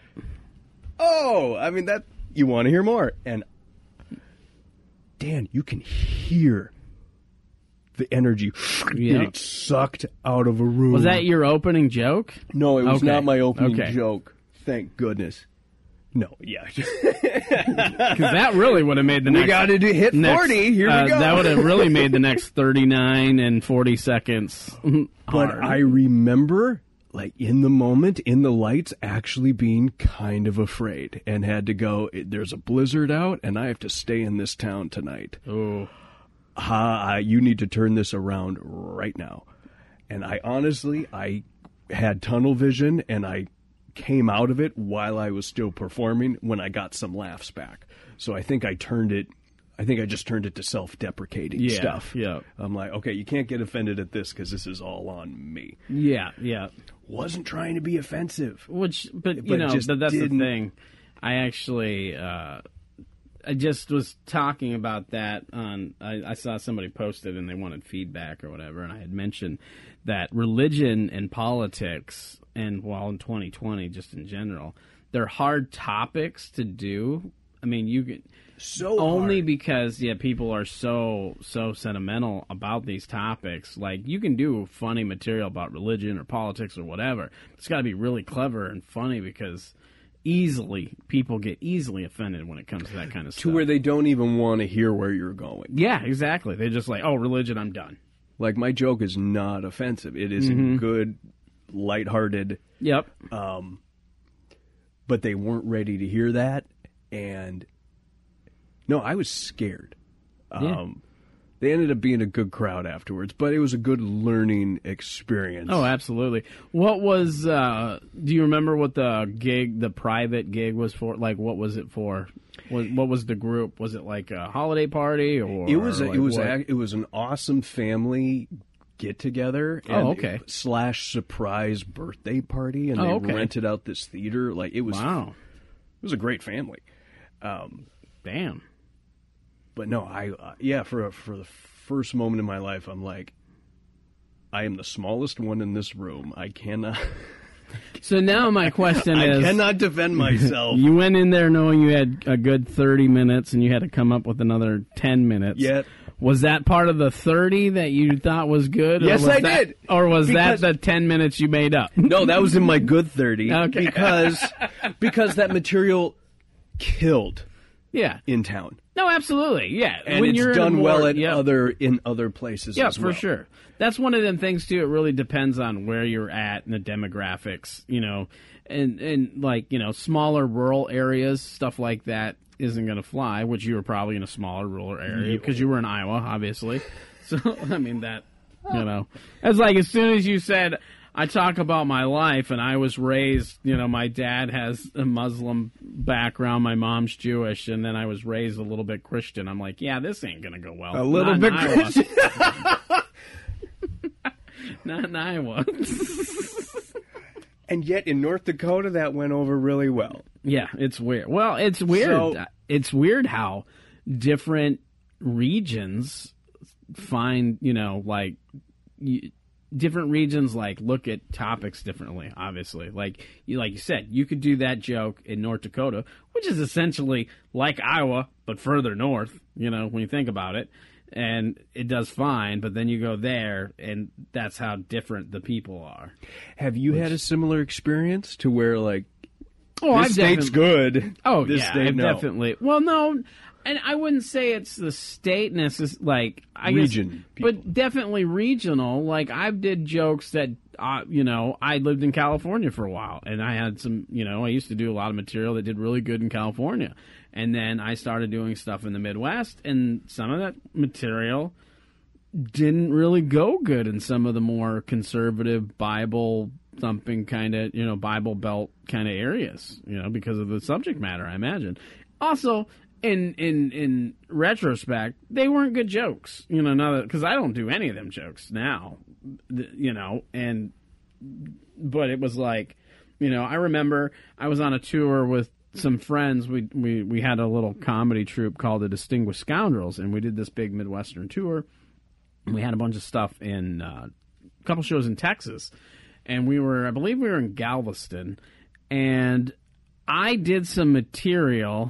oh, I mean, that, you want to hear more. And, Dan, you can hear the energy Yeah. getting sucked out of a room. Was that your opening joke? No, it was Okay. not my opening Okay. joke. Thank goodness. No, yeah. Because that really would have made the We next. got to do hit next, forty. Here uh, we go. That would have really made the next thirty-nine and forty seconds hard. But I remember, like, in the moment, in the lights, actually being kind of afraid and had to go, there's a blizzard out, and I have to stay in this town tonight. Ooh. Ha, you need to turn this around right now. And I honestly, I had tunnel vision, and I came out of it while I was still performing when I got some laughs back. So I think I turned it, I think I just turned it to self-deprecating Yeah, stuff. yeah. I'm like, okay, you can't get offended at this because this is all on me. Yeah, yeah. Wasn't trying to be offensive. Which, but you But know, just th- that's didn't- the thing. I actually, uh, I just was talking about that on. I, I saw somebody post it and they wanted feedback or whatever, and I had mentioned that religion and politics, and well, in twenty twenty, just in general, they're hard topics to do. I mean, you can. So Only hard. because yeah, people are so so sentimental about these topics. Like you can do funny material about religion or politics or whatever. It's got to be really clever and funny, because easily people get easily offended when it comes to that kind of to stuff. where they don't even want to hear where you're going. yeah, exactly. They're just like, oh, religion, I'm done. Like, my joke is not offensive. It is Mm-hmm. a good, lighthearted, Yep. but they weren't ready to hear that. And no, I was scared. Yeah. Um, they ended up being a good crowd afterwards, but it was a good learning experience. Oh, absolutely. What was? Uh, do you remember what the gig, the private gig, was for? Like, what was it for? What, what was the group? Was it like a holiday party, or It was a, like it was what? a, it was an awesome family get together. Oh, okay. Slash surprise birthday party, and Oh, they okay. rented out this theater. Like, it was Wow. it was a great family. Damn. But no, I uh, yeah for for the first moment in my life, I'm like, I am the smallest one in this room. I cannot. So now my question I is, cannot defend myself. you went in there knowing you had a good thirty minutes and you had to come up with another ten minutes. Yet. Was that part of the thirty that you thought was good? Or Yes, was I that, did. Or was Because- that the ten minutes you made up? No, that was in my good thirty. Okay. Because because that material killed Yeah. in town. No, absolutely. Yeah. And when it's you're in a done more- well at yeah. other in other places Yeah, as for well. sure. That's one of them things too. It really depends on where you're at and the demographics, you know, and and like you know, smaller rural areas, stuff like that isn't going to fly. Which you were probably in a smaller rural area because you were in Iowa, obviously. So I mean that, you know, it's like as soon as you said. I talk about my life, and I was raised, you know, my dad has a Muslim background, my mom's Jewish, and then I was raised a little bit Christian. I'm like, yeah, this ain't going to go well. A little Not bit in Iowa. Christian. Not in Iowa. And yet in North Dakota, that went over really well. Yeah, it's weird. Well, it's weird. So- it's weird how different regions find, you know, like... You, different regions like look at topics differently. Obviously, like you like you said, you could do that joke in North Dakota, which is essentially like Iowa but further north. You know, when you think about it, and it does fine. But then you go there, and that's how different the people are. Have you had a similar experience to where like Oh, this I've state's definitely- good? Oh, this yeah, state, I've no. definitely. Well, no, and I wouldn't say it's the state necessarily. Like I Region guess, people. but definitely regional. Like I did jokes that, uh, you know, I lived in California for a while, and I had some, you know, I used to do a lot of material that did really good in California, and then I started doing stuff in the Midwest, and some of that material didn't really go good in some of the more conservative Bible thumping kind of, you know, Bible Belt kind of areas, you know, because of the subject matter, I imagine. Also, in in in retrospect, they weren't good jokes, you know, now that, because I don't do any of them jokes now, th- you know, and but it was like, you know, I remember I was on a tour with some friends. We we we had a little comedy troupe called the Distinguished Scoundrels, and we did this big Midwestern tour. We had a bunch of stuff in uh, a couple shows in Texas, and we were, I believe, we were in Galveston, and I did some material.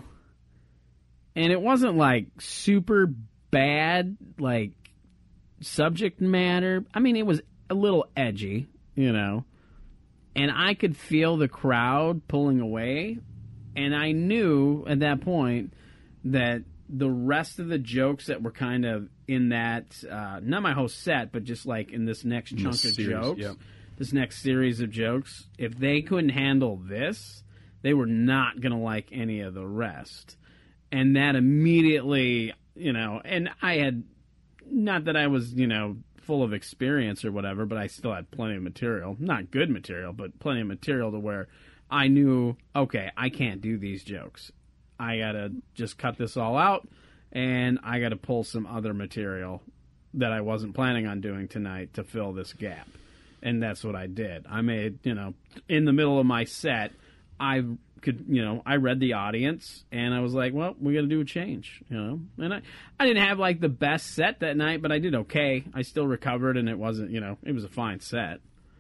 And it wasn't, like, super bad, like, subject matter. I mean, it was a little edgy, you know. And I could feel the crowd pulling away. And I knew at that point that the rest of the jokes that were kind of in that, uh, not my whole set, but just, like, in this next In chunk this of series, jokes, yeah. this next series of jokes, if they couldn't handle this, they were not going to like any of the rest. And that immediately, you know, and I had, not that I was, you know, full of experience or whatever, but I still had plenty of material. Not good material, but plenty of material to where I knew, okay, I can't do these jokes. I got to just cut this all out, and I got to pull some other material that I wasn't planning on doing tonight to fill this gap. And that's what I did. I made, you know, in the middle of my set, I could, you know, I read the audience, and I was like, well, we got to do a change, you know. And I, I didn't have, like, the best set that night, but I did okay. I still recovered, and it wasn't, you know, it was a fine set.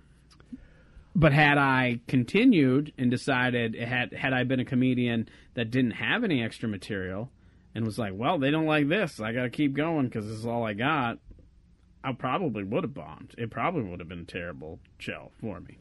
But had I continued and decided, had had I been a comedian that didn't have any extra material and was like, well, they don't like this, I got to keep going because this is all I got, I probably would have bombed. It probably would have been a terrible show for me.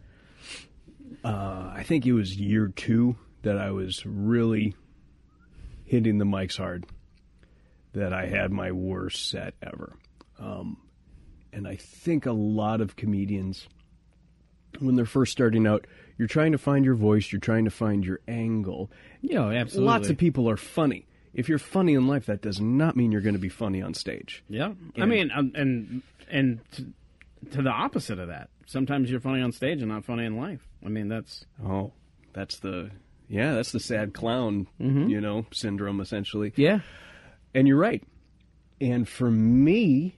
Uh, I think it was year two that I was really hitting the mics hard, that I had my worst set ever. Um, and I think a lot of comedians, when they're first starting out, you're trying to find your voice, you're trying to find your angle. Yeah, absolutely. Lots of people are funny. If you're funny in life, that does not mean you're going to be funny on stage. Yeah. I And- mean, um, and and to, to the opposite of that. Sometimes you're funny on stage and not funny in life. I mean, that's... Oh, that's the, yeah, that's the sad clown, you know, syndrome, essentially. Yeah. And you're right. And for me,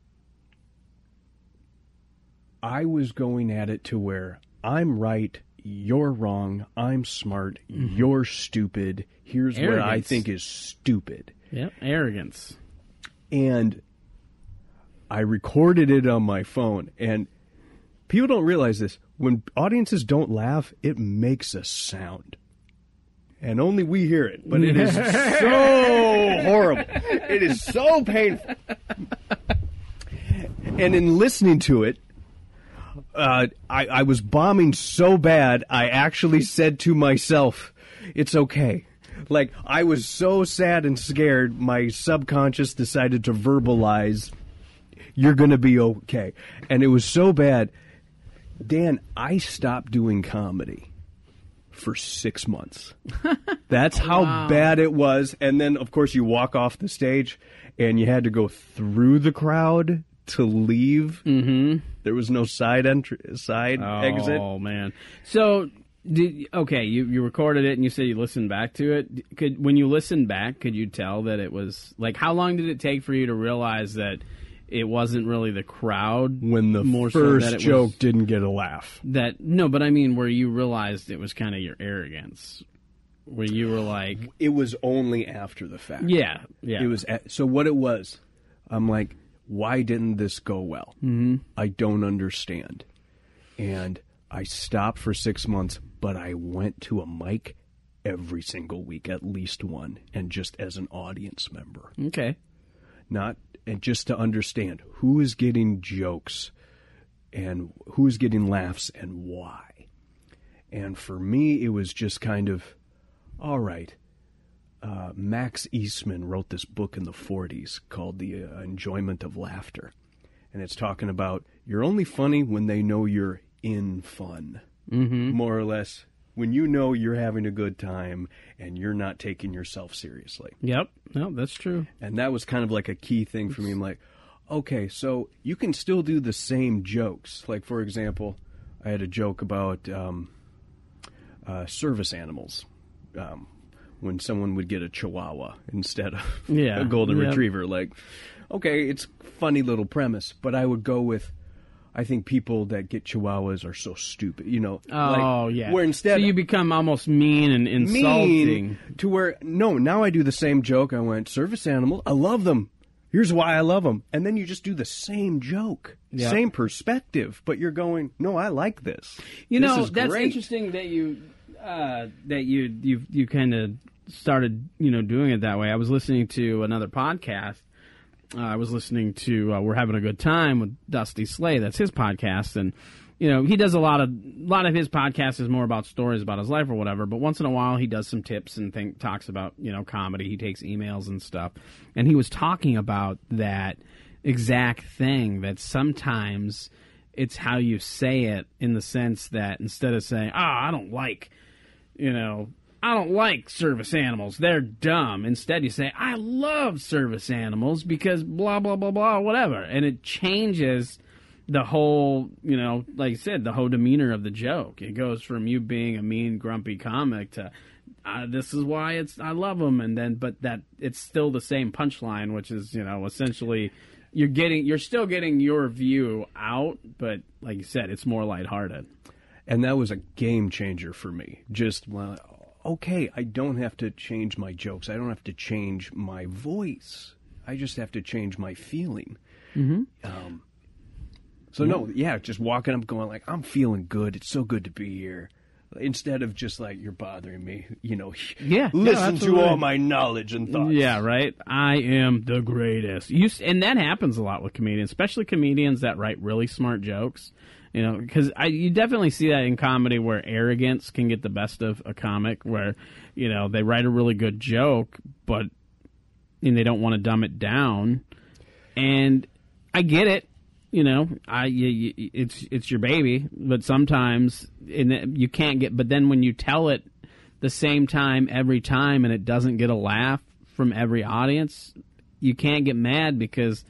I was going at it to where I'm right, you're wrong, I'm smart, you're stupid, here's what I Arrogance. think is stupid. Yeah. Arrogance. And I recorded it on my phone, and people don't realize this. When audiences don't laugh, it makes a sound. And only we hear it, but it is so horrible. It is so painful. And in listening to it, uh, I, I was bombing so bad, I actually said to myself, it's okay. Like, I was so sad and scared, my subconscious decided to verbalize, you're going to be okay. And it was so bad. Dan, I stopped doing comedy for six months. That's how Wow. bad it was. And then, of course, you walk off the stage, and you had to go through the crowd to leave. Mm-hmm. There was no side entry, side Oh, exit. man. So, did okay, you, you recorded it and you said you listened back to it. Could When you listened back, could you tell that it was, like, how long did it take for you to realize that it wasn't really the crowd? When the more so first that it joke was, didn't get a laugh. that No, but I mean where you realized it was kind of your arrogance. Where you were like, It was only after the fact. yeah, yeah. It was at, so what it was. I'm like, why didn't this go well? Mm-hmm. I don't understand. And I stopped for six months, but I went to a mic every single week, at least one, and just as an audience member, Okay. not and just to understand who is getting jokes and who is getting laughs and why. And for me, it was just kind of, all right. Uh, Max Eastman wrote this book in the forties called The uh, Enjoyment of Laughter. And it's talking about you're only funny when they know you're in fun, mm-hmm. more or less. When you know you're having a good time and you're not taking yourself seriously. Yep. No, that's true. And that was kind of like a key thing for me. I'm like, okay, so you can still do the same jokes. Like, for example, I had a joke about um, uh, service animals. Um when someone would get a Chihuahua instead of Yeah. a Golden Yep. Retriever. Like, okay, it's funny little premise, but I would go with, I think people that get Chihuahuas are so stupid, you know. Oh, like, yeah. Where instead so you become almost mean and insulting. mean to where, no, now I do the same joke. I went, service animal, I love them. Here's why I love them. And then you just do the same joke, Yep. same perspective, but you're going, no, I like this. You This know, is that's great. interesting that you uh, that you you you kind of started, you know, doing it that way. I was listening to another podcast. Uh, I was listening to uh, We're Having a Good Time with Dusty Slay. That's his podcast, and you know, he does a lot of a lot of his podcast is more about stories about his life or whatever. But once in a while, he does some tips and think talks about, you know, comedy. He takes emails and stuff, and he was talking about that exact thing, that sometimes it's how you say it, in the sense that instead of saying, "Oh, I don't like," you know, I don't like service animals, they're dumb. Instead, you say, I love service animals because blah, blah, blah, blah, whatever. And it changes the whole, you know, like I said, the whole demeanor of the joke. It goes from you being a mean, grumpy comic to, uh, this is why it's I love them. And then, but that it's still the same punchline, which is, you know, essentially you're getting, you're still getting your view out, but like you said, it's more lighthearted. And that was a game changer for me. Just, well, okay, I don't have to change my jokes. I don't have to change my voice. I just have to change my feeling. Mm-hmm. Um, so, no, yeah, just walking up going like, I'm feeling good. It's so good to be here. Instead of just like, you're bothering me, you know, Yeah, listen no, to absolutely. all my knowledge and thoughts. Yeah, right. I am the greatest. You s- and that happens a lot with comedians, especially comedians that write really smart jokes. You know, because I you definitely see that in comedy where arrogance can get the best of a comic, where you know they write a really good joke, but and they don't want to dumb it down. And I get it. You know, I you, you, it's it's your baby, but sometimes and you can't get. But then when you tell it the same time every time, and it doesn't get a laugh from every audience, you can't get mad because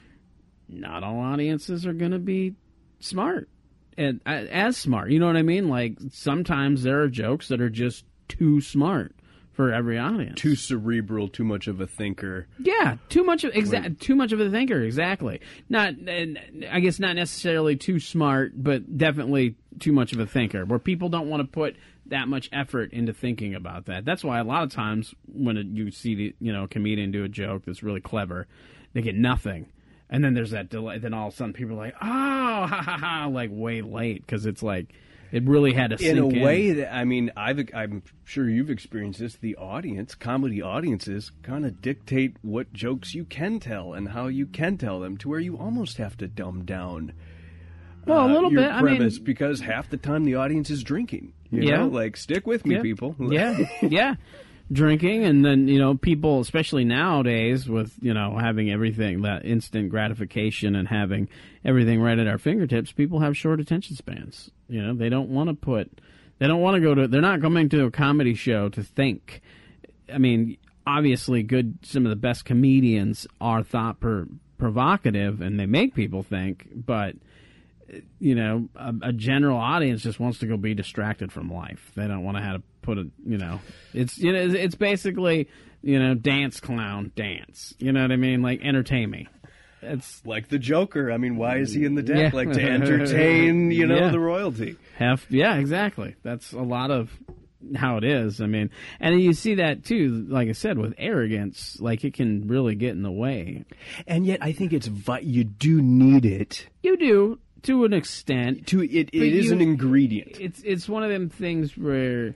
not all audiences are going to be smart and uh, as smart. You know what I mean? Like sometimes there are jokes that are just too smart for every audience. Too cerebral, too much of a thinker. Yeah, too much of exa- too much of a thinker. Exactly. Not, uh, I guess, not necessarily too smart, but definitely too much of a thinker. Where people don't want to put that much effort into thinking about that. That's why a lot of times when it, you see the, you know, a comedian do a joke that's really clever, they get nothing. And then there's that delay. Then all of a sudden people are like, oh, ha, ha, ha, like way late because it's like it really had to sink in. in. a way that, I mean, I've, I'm sure you've experienced this. The audience, comedy audiences, kind of dictate what jokes you can tell and how you can tell them to where you almost have to dumb down Well, a uh, little your bit. I premise mean, because half the time the audience is drinking. You Yeah. know? Like, stick with me, yeah. people. yeah, yeah. Drinking, and then, you know, people, especially nowadays with, you know, having everything, that instant gratification and having everything right at our fingertips, people have short attention spans. You know, they don't want to put, they don't want to go to, they're not coming to a comedy show to think. I mean, obviously, good, some of the best comedians are thought per, provocative and they make people think, but, you know, a, a general audience just wants to go be distracted from life. They don't want to have to put a, you know, it's, you know, it's basically, you know, dance clown, dance. You know what I mean? Like, entertain me. It's Like the Joker. I mean, why is he in the deck? Yeah. Like, to entertain, you know, Yeah. the royalty. half, yeah, exactly. That's a lot of how it is. I mean, and you see that too, like I said, with arrogance, like it can really get in the way. And yet, I think it's, vi- you do need it. You do, to an extent. To It, But it is you- an ingredient. It's it's one of them things where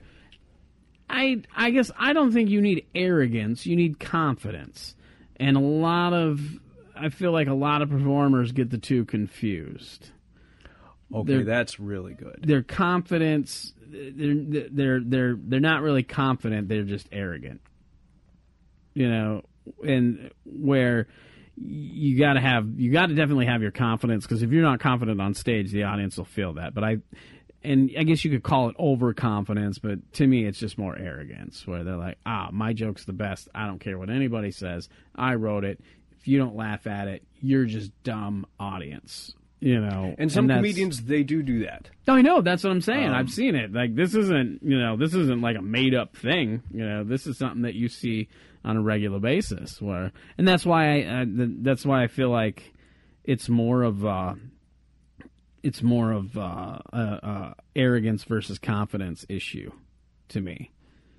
I I guess I don't think you need arrogance. You need confidence, and a lot of I feel like a lot of performers get the two confused. Okay, They're- that's really good. Their confidence, they're they're they're they're not really confident. They're just arrogant. You know, and where you got to have you got to definitely have your confidence, because if you're not confident on stage, the audience will feel that. But I and I guess you could call it overconfidence, but to me it's just more arrogance, where they're like, ah, my joke's the best, I don't care what anybody says, I wrote it, if you don't laugh at it, you're just dumb audience, you know. And some that's- comedians, they do do that. Oh, I know, that's what I'm saying. Um, I've seen it. Like, this isn't, you know, this isn't like a made up thing. You know, this is something that you see on a regular basis. Where, and that's why I, uh, that's why I feel like it's more of, uh, it's more of uh, uh, uh, arrogance versus confidence issue to me.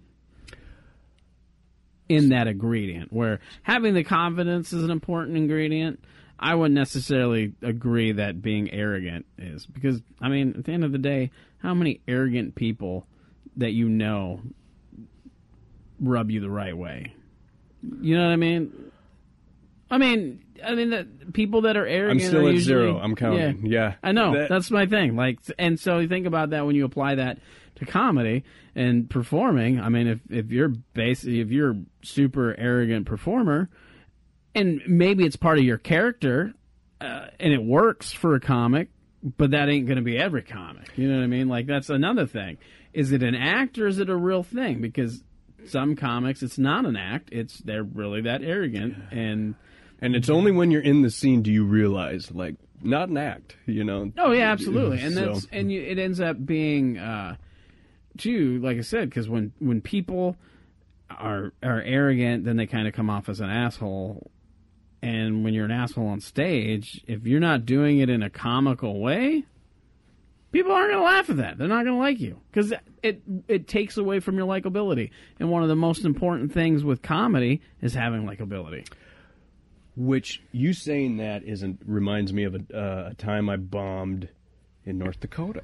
In that ingredient, where having the confidence is an important ingredient, I wouldn't necessarily agree that being arrogant is, because, I mean, at the end of the day, how many arrogant people that you know rub you the right way? You know what I mean? I mean, I mean, the people that are arrogant. I'm still are at usually, zero. I'm counting. Yeah. I know. That- That's my thing. Like, and so you think about that when you apply that to comedy and performing. I mean, if if you're basically if you're a super arrogant performer, and maybe it's part of your character, uh, and it works for a comic, but that ain't going to be every comic. You know what I mean? Like, that's another thing. Is it an act or is it a real thing? Because some comics, it's not an act. It's they're really that arrogant, and And it's only when you're in the scene do you realize, like, not an act, you know. oh yeah, absolutely. And So- that's and you, it ends up being uh, too, like I said, because when when people are are arrogant, then they kind of come off as an asshole. And when you're an asshole on stage, if you're not doing it in a comical way, people aren't going to laugh at that. They're not going to like you, because it it takes away from your likability. And one of the most important things with comedy is having likability. Which, you saying that isn't reminds me of a, uh, a time I bombed in North Dakota.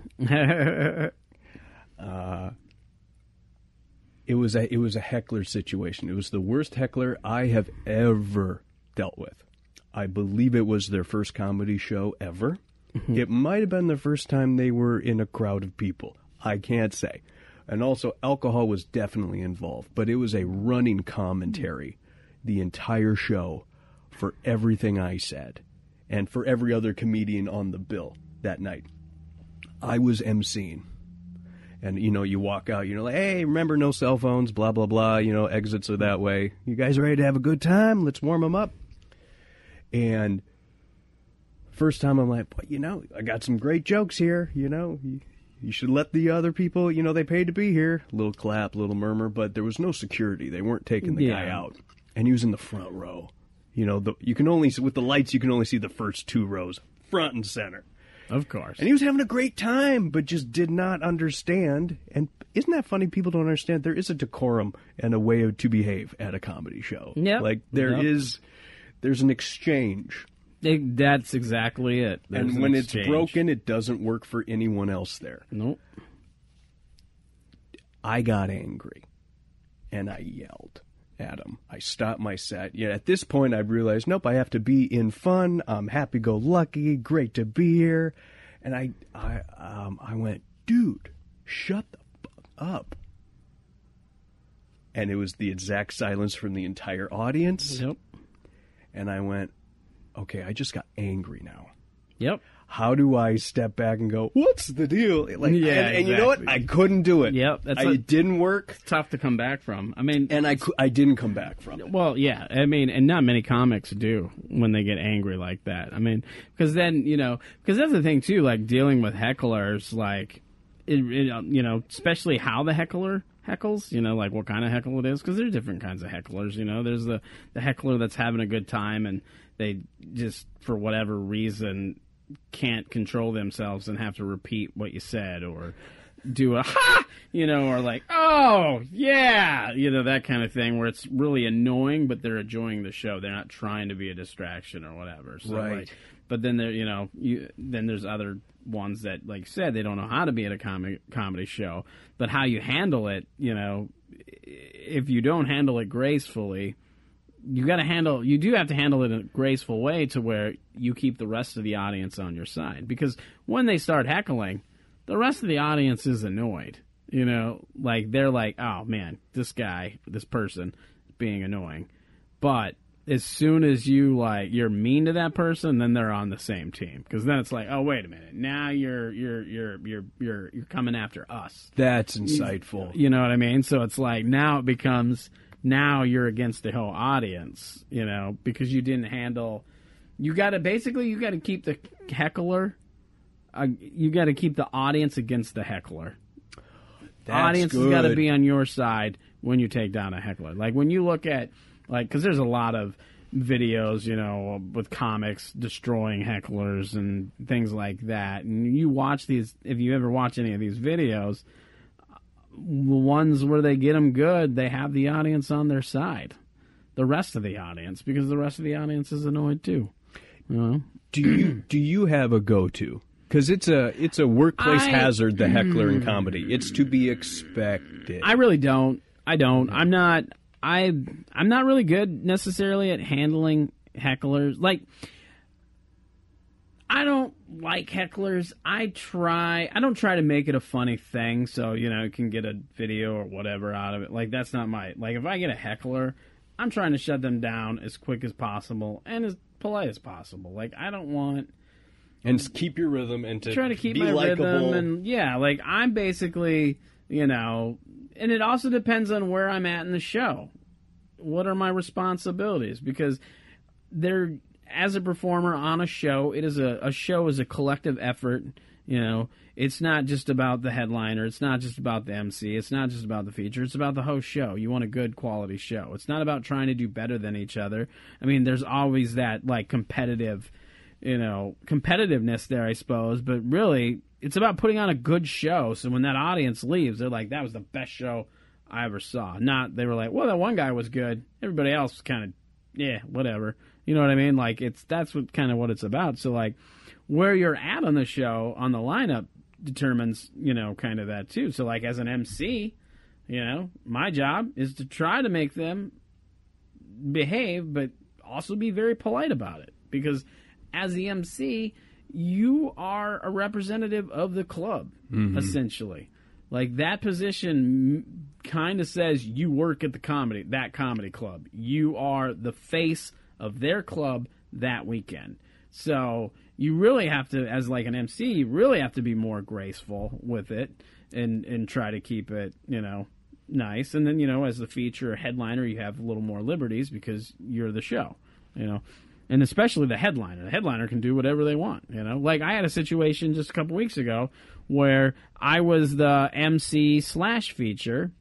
uh, it was a it was a heckler situation. It was the worst heckler I have ever dealt with. I believe it was their first comedy show ever. It might have been the first time they were in a crowd of people. I can't say. And also, alcohol was definitely involved. But it was a running commentary the entire show for everything I said and for every other comedian on the bill that night. I was emceeing. And, you know, you walk out, you know, like, hey, remember, no cell phones, blah, blah, blah. You know, exits are that way. You guys ready to have a good time? Let's warm them up. And first time I'm like, well, you know, I got some great jokes here. You know, you, you should let the other people, you know, they paid to be here. Little clap, little murmur, but there was no security. They weren't taking the Yeah. guy out. And he was in the front row. You know, the, you can only, with the lights, you can only see the first two rows, front and center. Of course. And he was having a great time, but just did not understand. And isn't that funny? People don't understand. There is a decorum and a way to behave at a comedy show. Yep. Like, there Yep. is, there's an exchange. It, that's exactly it. There's and an when exchange. it's broken, it doesn't work for anyone else there. Nope. I got angry, and I yelled at him. I stopped my set. Yeah, at this point, I realized, nope, I have to be in fun. I'm happy-go-lucky, great to be here. And I, I, um, I went, dude, shut the fuck up. And it was the exact silence from the entire audience. Yep. And I went, okay, I just got angry now. Yep. How do I step back and go, what's the deal? Like, Yeah, and, and you know what? exactly. I couldn't do it. Yep, that's I, a- it didn't work, Tough to come back from. I mean, and I, cou- I didn't come back from it. well, yeah. I mean, and not many comics do when they get angry like that. I mean, because then, you know, because that's the thing, too, like dealing with hecklers, like, it, it, you know, especially how the heckler heckles, you know, like what kind of heckle it is, because there's different kinds of hecklers, you know. There's the, the heckler that's having a good time and they just, for whatever reason, can't control themselves and have to repeat what you said or do a ha, you know, or like, oh, yeah, you know, that kind of thing where it's really annoying, but they're enjoying the show. They're not trying to be a distraction or whatever. So, Right. like, but then there, you know, you, then there's other ones that, like you said, they don't know how to be at a com- comedy show, but how you handle it, you know, if you don't handle it gracefully, you got to handle, you do have to handle it in a graceful way to where you keep the rest of the audience on your side. Because when they start heckling, the rest of the audience is annoyed. You know, like they're like, oh man, this guy, this person is being annoying. But as soon as you like, you're mean to that person, then they're on the same team. Because then it's like, oh wait a minute, now you're you're you're you're you're you're coming after us. That's insightful. You know what I mean? So it's like now it becomes, now you're against the whole audience, you know, because you didn't handle, you got to basically, you got to keep the heckler, uh, you got to keep the audience against the heckler. The That's audience has good. got to be on your side when you take down a heckler. Like when you look at, like, because there's a lot of videos, you know, with comics destroying hecklers and things like that. And you watch these, if you ever watch any of these videos, the ones where they get them good, they have the audience on their side. The rest of the audience, because the rest of the audience is annoyed too. You know? Do you do you have a go-to? Because it's a it's a workplace I- hazard, the heckler in comedy. It's to be expected. I really don't. I don't. I'm not. I. I'm not really good necessarily at handling hecklers. Like, I don't like hecklers. I try. I don't try to make it a funny thing, so you know, you can get a video or whatever out of it. Like, that's not my. Like, if I get a heckler, I'm trying to shut them down as quick as possible and as polite as possible. Like, I don't want. and s- keep your rhythm and to Try to keep be my likable. rhythm, and yeah, like I'm basically, you know, and it also depends on where I'm at in the show. What are my responsibilities? Because they're, as a performer on a show, it is a, a show is a collective effort. You know, it's not just about the headliner. It's not just about the M C. It's not just about the feature. It's about the whole show. You want a good quality show. It's not about trying to do better than each other. I mean, there's always that like competitive, you know, competitiveness there, I suppose. But really, it's about putting on a good show. So when that audience leaves, they're like, that was the best show I ever saw. Not, they were like, well, that one guy was good. Everybody else was kind of, yeah, whatever. You know what I mean? Like, it's, that's what kind of what it's about. So, like, where you're at on the show, on the lineup, determines, you know, kind of that too. So, like, as an M C, you know, my job is to try to make them behave, but also be very polite about it. Because as the M C, you are a representative of the club, essentially. Like, that position kind of says you work at the comedy, that comedy club. You are the face of their club that weekend. So you really have to, as like an M C, you really have to be more graceful with it and, and try to keep it, you know, nice. And then, you know, as the feature or headliner, you have a little more liberties because you're the show, you know. And especially the headliner. The headliner can do whatever they want, you know. Like, I had a situation just a couple weeks ago where I was the M C slash feature,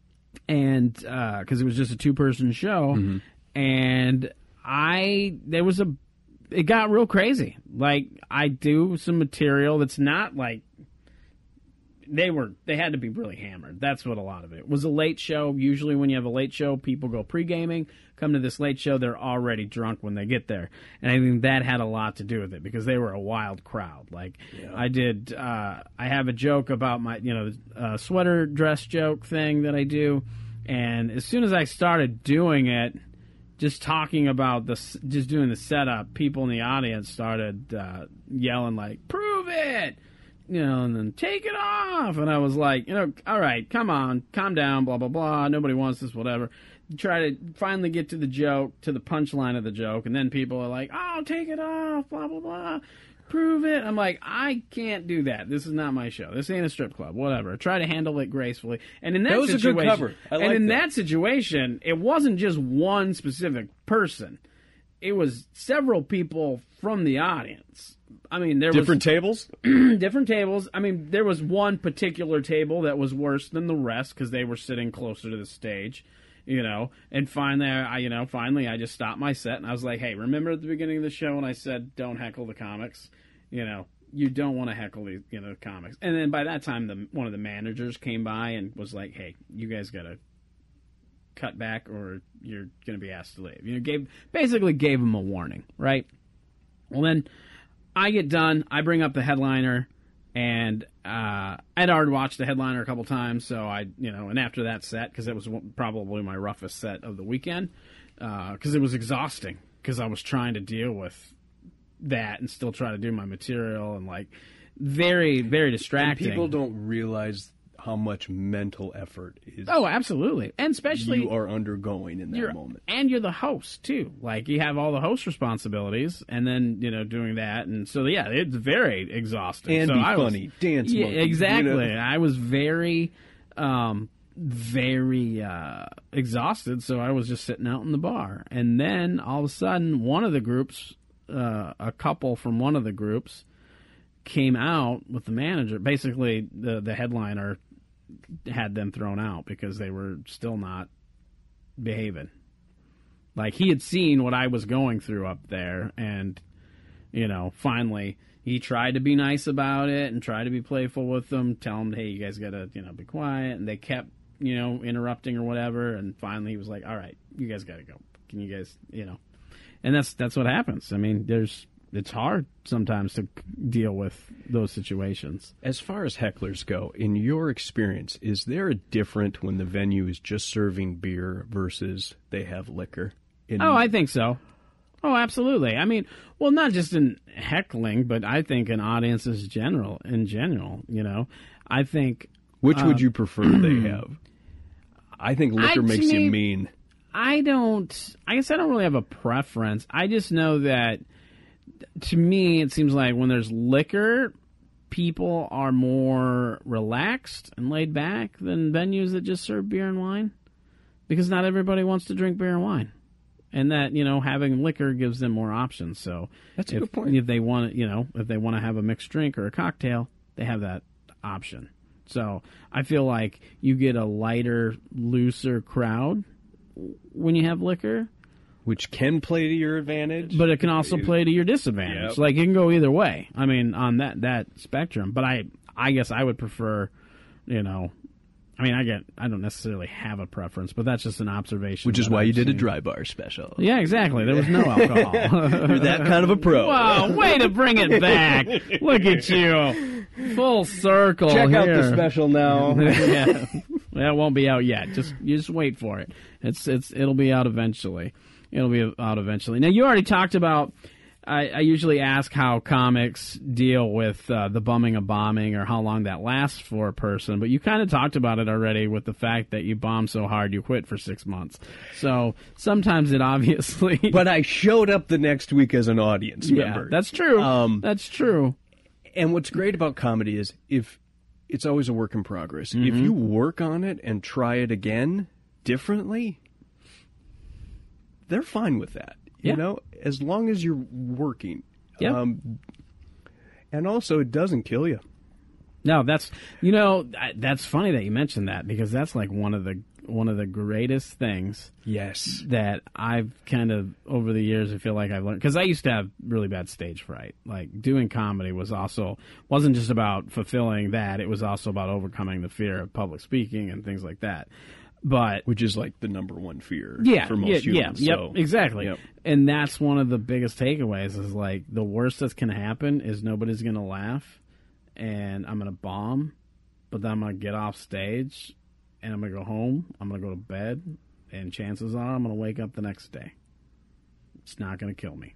and because uh, it was just a two-person show, Mm-hmm. and I, there was a, it got real crazy. Like, I do some material that's not, like, they were they had to be really hammered. That's what a lot of it was. A late show. Usually, when you have a late show, people go pre-gaming. Come to this late show, they're already drunk when they get there, and I think that had a lot to do with it because they were a wild crowd. Like yeah. I did, uh, I have a joke about my you know uh, sweater dress joke thing that I do, and as soon as I started doing it, just talking about the just doing the setup, people in the audience started uh, yelling like, "Prove it!" You know, and then take it off. And I was like, you know, all right, come on, calm down, blah, blah, blah. Nobody wants this, whatever. Try to finally get to the joke, to the punchline of the joke. And then people are like, oh, take it off, blah, blah, blah. Prove it. I'm like, I can't do that. This is not my show. This ain't a strip club, whatever. Try to handle it gracefully. And in that, that was situation, a good cover. I and like in that. that situation, it wasn't just one specific person. It was several people from the audience. I mean, there different was tables. different tables. I mean, there was one particular table that was worse than the rest because they were sitting closer to the stage, you know. And finally, I, you know, finally, I just stopped my set and I was like, "Hey, remember at the beginning of the show when I said don't heckle the comics? You know, you don't want to heckle the, you know, comics." And then by that time, the one of the managers came by and was like, "Hey, you guys got to cut back or you're going to be asked to leave." You know, gave basically gave them a warning, right? Well, then I get done. I bring up the headliner, and uh, I'd already watched the headliner a couple times, so I, you know, and after that set, because it was probably my roughest set of the weekend, because uh, it was exhausting, because I was trying to deal with that and still try to do my material, and like very, very distracting. And people don't realize how much mental effort is. Oh, absolutely, and especially you are undergoing in that you're, moment, and you're the host too. Like you have all the host responsibilities, and then you know doing that, and so yeah, it's very exhausting. And so be I funny, was, dance, yeah, monkey, exactly. You know? I was very, um, very uh, exhausted, so I was just sitting out in the bar, and then all of a sudden, one of the groups, uh, a couple from one of the groups, came out with the manager. Basically, the the headliner had them thrown out because they were still not behaving. Like he had seen what I was going through up there, and you know, finally he tried to be nice about it and try to be playful with them, tell them, hey, you guys gotta, you know, be quiet, and they kept, you know, interrupting or whatever, and finally he was like, all right, you guys gotta go. Can you guys, you know, and that's that's what happens. I mean, there's it's hard sometimes to deal with those situations. As far as hecklers go, in your experience, is there a difference when the venue is just serving beer versus they have liquor? In- oh, I think so. Oh, absolutely. I mean, well, not just in heckling, but I think in audiences general, in general, you know, I think. Which uh, would you prefer they have? I think liquor I, makes me, you mean. I don't, I guess I don't really have a preference. I just know that, to me, it seems like when there's liquor, people are more relaxed and laid back than venues that just serve beer and wine. Because not everybody wants to drink beer and wine. And that, you know, having liquor gives them more options. So that's a if, good point. If they want, you know, if they want to have a mixed drink or a cocktail, they have that option. So I feel like you get a lighter, looser crowd when you have liquor. Which can play to your advantage. But it can also play to your disadvantage. Yep. Like, it can go either way. I mean, on that, that spectrum. But I I guess I would prefer, you know, I mean, I get I don't necessarily have a preference, but that's just an observation. Which is that why I've you did seen. a dry bar special. Yeah, exactly. There was no alcohol. You're that kind of a pro. Wow, way to bring it back. Look at you. Full circle Check here. out the special now. Yeah. That won't be out yet. Just you just wait for it. It's it's it'll be out eventually. It'll be out eventually. Now, you already talked about, I, I usually ask how comics deal with uh, the bumming of bombing or how long that lasts for a person, but you kind of talked about it already with the fact that you bombed so hard you quit for six months. So sometimes it obviously... But I showed up the next week as an audience member. Yeah, that's true. Um, that's true. And what's great about comedy is if it's always a work in progress. Mm-hmm. If you work on it and try it again differently, they're fine with that. Yeah. You know, as long as you're working. Yeah. Um, and also, it doesn't kill you. No, that's, you know, that's funny that you mentioned that because that's like one of the one of the greatest things Yes. that I've kind of, over the years, I feel like I've learned. Because I used to have really bad stage fright. Like, doing comedy was also, wasn't just about fulfilling that, it was also about overcoming the fear of public speaking and things like that. But Which is like the number one fear yeah, for most yeah, humans. yeah, so. yep, exactly. Yep. And that's one of the biggest takeaways is like the worst that can happen is nobody's going to laugh and I'm going to bomb, but then I'm going to get off stage and I'm going to go home, I'm going to go to bed, and chances are I'm going to wake up the next day. It's not going to kill me.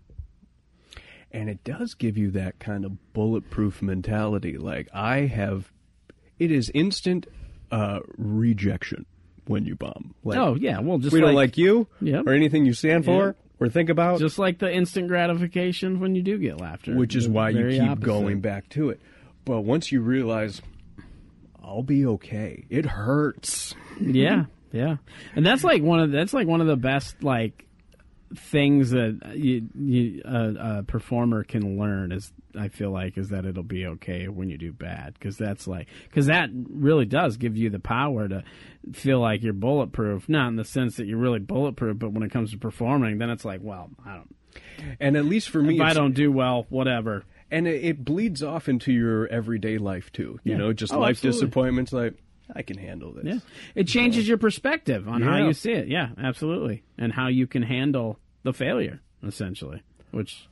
And it does give you that kind of bulletproof mentality. Like, I have, it is instant uh, rejection when you bomb. Like, Oh, yeah, well, just we like, don't like you Yep. or anything you stand for Yep. or think about, just like the instant gratification when you do get laughter. which is The why you very keep opposite. going back to it. But once you realize, I'll be okay. It hurts. Yeah, yeah, and that's like one of that's like one of the best like things that you, you a, a performer can learn is I feel like is that it'll be okay when you do bad because that's like because that really does give you the power to feel like you're bulletproof, not in the sense that you're really bulletproof, but when it comes to performing, then it's like, well, I don't. And at least for me, If I it's- don't do well, whatever. and it, it bleeds off into your everyday life too. You Yeah. know, just Oh, life absolutely. disappointments. Like, I can handle this. Yeah, it changes your perspective on how Yeah. you see it. Yeah, absolutely, and how you can handle the failure, essentially, which,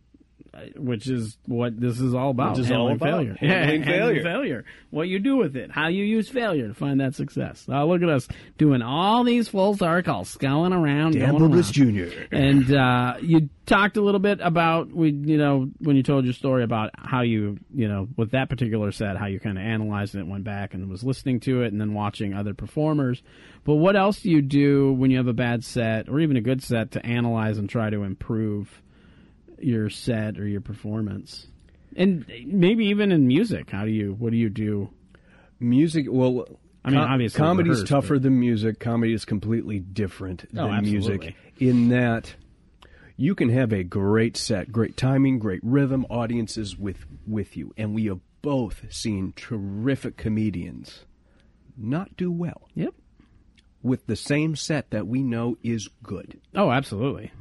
which is what this is all about. Which is all handling about. failure. Handling Yeah, failure. failure. What you do with it, how you use failure to find that success. Now look at us doing all these full circles, going around, Dan going Bublis around. Junior And uh, you talked a little bit about we, you know, when you told your story about how you, you know, with that particular set, how you kind of analyzed it, went back and was listening to it, and then watching other performers. But what else do you do when you have a bad set, or even a good set, to analyze and try to improve your set or your performance? And maybe even in music, how do you? What do you do? Music, well, I mean, com- obviously comedy's rehearse, tougher but- than music. Comedy is completely different Oh, than absolutely. music in that you can have a great set, great timing, great rhythm, audiences with with you, and we have both seen terrific comedians not do well Yep. with the same set that we know is good. Oh, absolutely.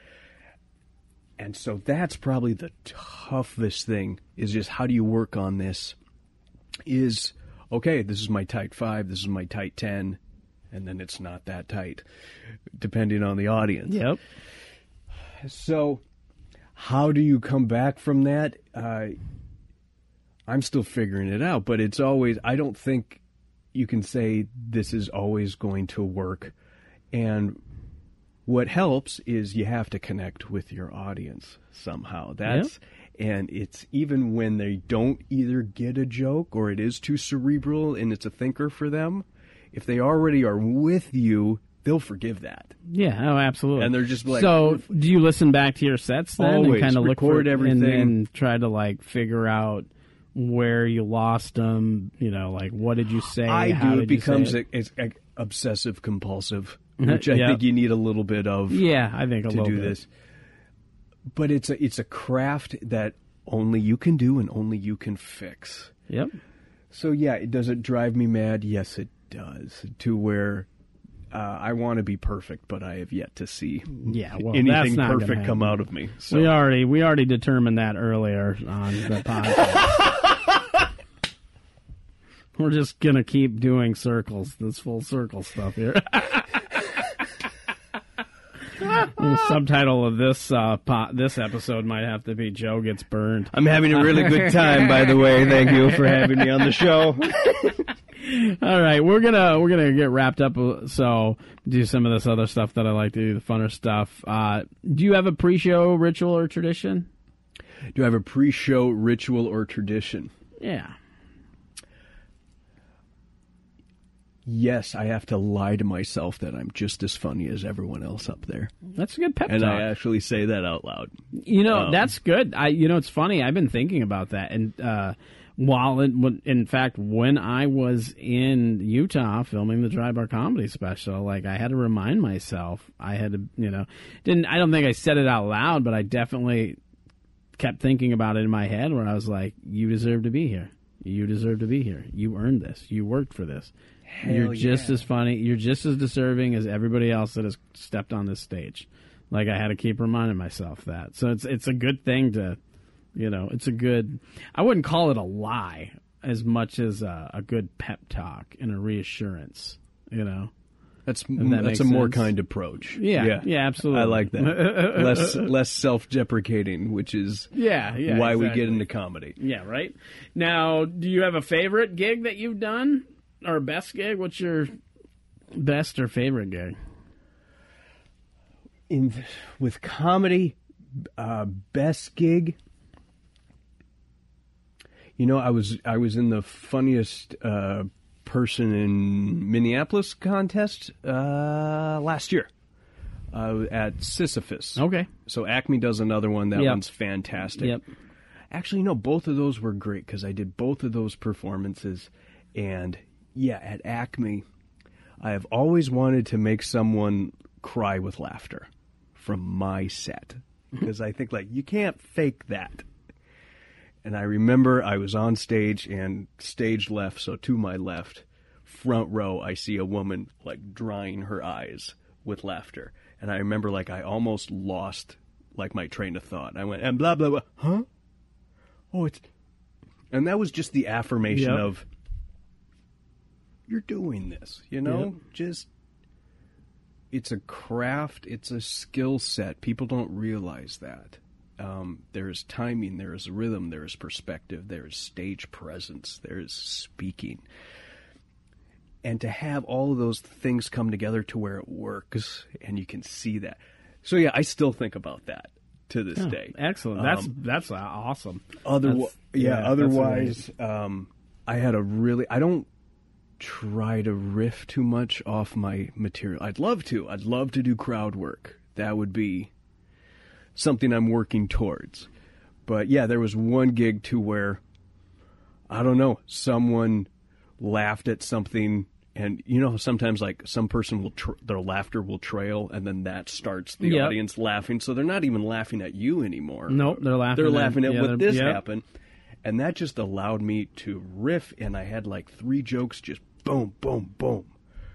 And so that's probably the toughest thing, is just how do you work on this? Is, okay, this is my tight five, this is my tight ten, and then it's not that tight, depending on the audience. Yep. So how do you come back from that? Uh, I'm still figuring it out, but it's always, I don't think you can say this is always going to work. And what helps is you have to connect with your audience somehow. That's and it's even when they don't either get a joke or it is too cerebral and it's a thinker for them, if they already are with you, they'll forgive that. Yeah, oh, absolutely. And they're just like- so. Do you listen back to your sets then Always. and kind of look for Record everything. and then try to like figure out where you lost them? You know, like what did you say? I How do. did It you say becomes it? a, it's a obsessive compulsive, which I Yeah. think you need a little bit of Yeah, I think a to little do bit. this. But it's a it's a craft that only you can do and only you can fix. Yep. So yeah, it does it drive me mad? Yes, it does. To where uh, I want to be perfect, but I have yet to see Yeah. Well, that's anything not gonna perfect come happen. out of me. So We already we already determined that earlier on the podcast. We're just gonna keep doing circles, this full circle stuff here. The subtitle of this uh, po- this episode might have to be "Joe Gets Burned." I'm having a really good time, by the way. Thank you for having me on the show. All right, we're gonna we're gonna get wrapped up. uh, So do some of this other stuff that I like to do, the funner stuff. Uh, do you have a pre-show ritual or tradition? Do I have a pre-show ritual or tradition? Yeah. Yes, I have to lie to myself that I'm just as funny as everyone else up there. That's a good pep And talk. I actually say that out loud. You know, Um, that's good. I, you know, it's funny. I've been thinking about that, and uh, while it, when- in fact, when I was in Utah filming the Dry Bar Comedy Special, like I had to remind myself. I had to, you know, didn't. I don't think I said it out loud, but I definitely kept thinking about it in my head, where I was like, "You deserve to be here. You deserve to be here. You earned this. You worked for this. Hell You're just yeah. as funny. You're just as deserving as everybody else that has stepped on this stage. Like, I had to keep reminding myself that. So it's it's a good thing to, you know, it's a good, I wouldn't call it a lie as much as a, a good pep talk and a reassurance, you know. That's that that's makes a more sense. kind approach. Yeah, yeah, absolutely. I like that. less less self-deprecating, which is Yeah, yeah. why we exactly. get into comedy. Yeah, right. Now, do you have a favorite gig that you've done? Or best gig? What's your best or favorite gig? In with comedy, uh, best gig. You know, I was I was in the funniest uh, person in Minneapolis contest uh, last year uh, at Sisyphus. Okay. So Acme does another one. That Yep. one's fantastic. Yep. Actually, no, both of those were great because I did both of those performances. And yeah, at Acme, I have always wanted to make someone cry with laughter from my set because I think, like, you can't fake that. And I remember I was on stage and stage left, so to my left, front row, I see a woman, like, drying her eyes with laughter. And I remember, like, I almost lost, like, my train of thought. I went, and blah, blah, blah, huh? Oh, it's... And that was just the affirmation Yep. of, you're doing this, you know? Yep. Just, it's a craft, it's a skill set. People don't realize that. Um, there is timing, there is rhythm, there is perspective, there is stage presence, there is speaking. And to have all of those things come together to where it works and you can see that. So, yeah, I still think about that to this Oh, day. excellent. That's Um, that's uh, awesome. Otherwise, That's- yeah, that's otherwise, um, I had a really, I don't try to riff too much off my material. I'd love to. I'd love to do crowd work. That would be something I'm working towards. But yeah, there was one gig to where, I don't know, someone laughed at something, and you know, sometimes like some person will, tr- their laughter will trail, and then that starts the Yep. audience laughing. So they're not even laughing at you anymore. Nope, they're laughing They're at- laughing at yeah, what they're- this yep. happened. And that just allowed me to riff, and I had like three jokes just boom, boom, boom.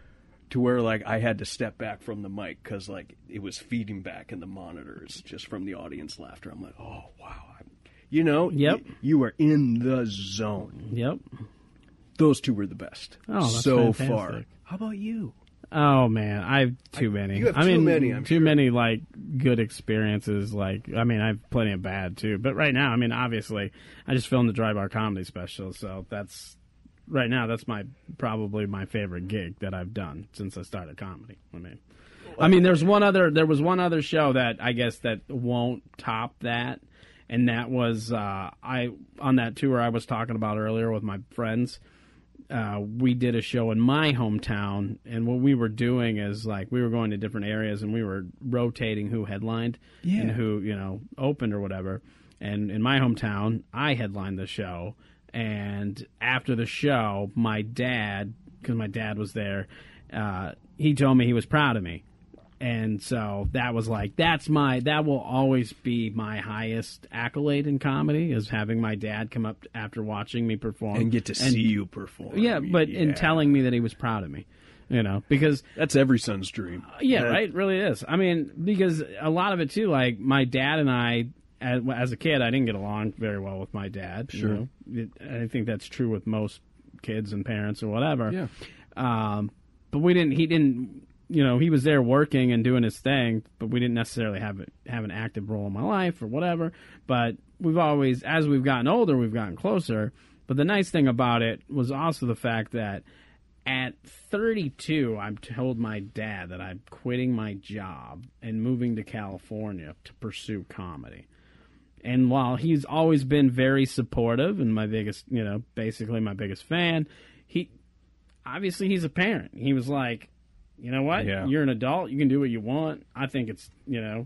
To where, like, I had to step back from the mic because, like, it was feeding back in the monitors just from the audience laughter. I'm like, oh, wow. You know, Yep. y- you are in the zone. Yep. Those two were the best Oh, that's so fantastic. far. How about you? Oh man, I have too many. you have I too mean, many, I'm too sure. many like good experiences. Like, I mean, I have plenty of bad too. But right now, I mean, obviously, I just filmed the Dry Bar comedy special, so that's right now. That's my probably my favorite gig that I've done since I started comedy. I mean, I mean, there's one other. There was one other show that I guess that won't top that, and that was uh, I on that tour I was talking about earlier with my friends. Uh, we did a show in my hometown, and what we were doing is like we were going to different areas, and we were rotating who headlined Yeah. and who you know opened or whatever. And in my hometown, I headlined the show, and after the show, my dad, because my dad was there, uh, he told me he was proud of me. And so that was like, that's my, that will always be my highest accolade in comedy, is having my dad come up after watching me perform. And get to see you perform. Yeah, but in Yeah. telling me that he was proud of me, you know, because, That's every son's dream. yeah, That- right, it really is. I mean, because a lot of it too, like my dad and I, as, as a kid, I didn't get along very well with my dad. Sure. You know? It, I think that's true with most kids and parents or whatever. Yeah. Um, but we didn't, he didn't, you know, he was there working and doing his thing, but we didn't necessarily have it, have an active role in my life or whatever. But we've always, as we've gotten older, we've gotten closer. But the nice thing about it was also the fact that at thirty-two, I told my dad that I'm quitting my job and moving to California to pursue comedy. And while he's always been very supportive and my biggest, you know, basically my biggest fan, he obviously he's a parent. He was like, you know what? Yeah. You're an adult. You can do what you want. I think it's, you know,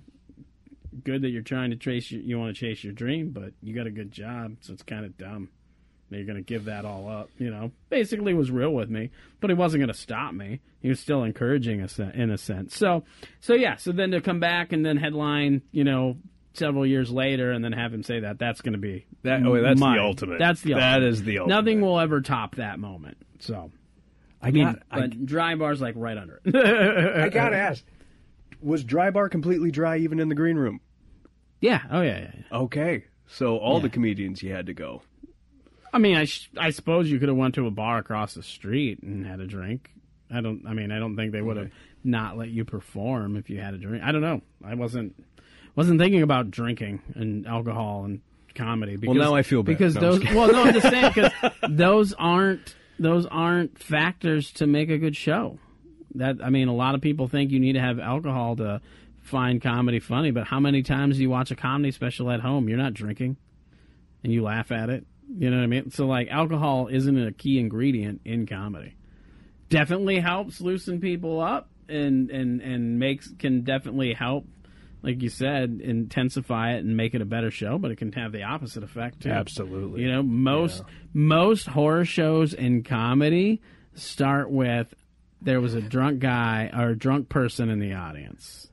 good that you're trying to chase your, you want to chase your dream, but you got a good job, so it's kind of dumb that you're going to give that all up, you know. Basically was real with me, but he wasn't going to stop me. He was still encouraging us in a sense. So, so yeah, so then to come back and then headline, you know, several years later and then have him say that, that's going to be That, oh, that's mine. the ultimate. That's the That ultimate. is the ultimate. Nothing will ever top that moment. So, I I mean, got, I, but dry bar's like right under it. I gotta ask, was Dry Bar completely dry even in the green room? yeah. Oh yeah, yeah, yeah. Okay, so all Yeah. the comedians you had to go. I mean, I sh- I suppose you could have went to a bar across the street and had a drink. I don't. I mean, I don't think they would have not let you perform if you had a drink. I don't know. I wasn't wasn't thinking about drinking and alcohol and comedy. Because, now I feel bad. because No, I'm those. just Well, no, I'm just saying because those aren't those aren't factors to make a good show. That I mean, a lot of people think you need to have alcohol to find comedy funny, but how many times do you watch a comedy special at home? You're not drinking, and you laugh at it. You know what I mean? So, like, alcohol isn't a key ingredient in comedy. Definitely helps loosen people up and, and, and makes can definitely help, like you said, intensify it and make it a better show, but it can have the opposite effect, too. Absolutely. You know, most most horror shows in comedy start with there was a drunk guy or a drunk person in the audience.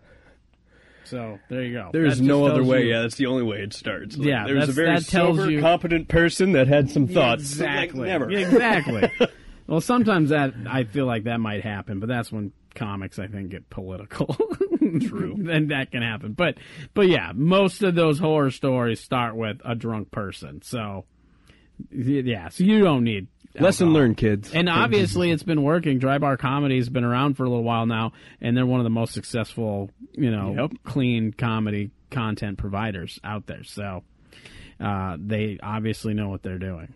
So there you go. There's That no just other tells way. you- Yeah, that's the only way it starts. Like, Yeah, there's a that's- very that tells sober, you- competent person that had some thoughts. Exactly. Like, never. Exactly. Well, sometimes that I feel like that might happen, but that's when comics, I think, get political. True. Then that can happen. But but yeah, most of those horror stories start with a drunk person. So yeah, so you don't need Lesson alcohol. learned, kids. And obviously, it's been working. Dry Bar Comedy has been around for a little while now, and they're one of the most successful, you know, Yep. clean comedy content providers out there. So uh, they obviously know what they're doing.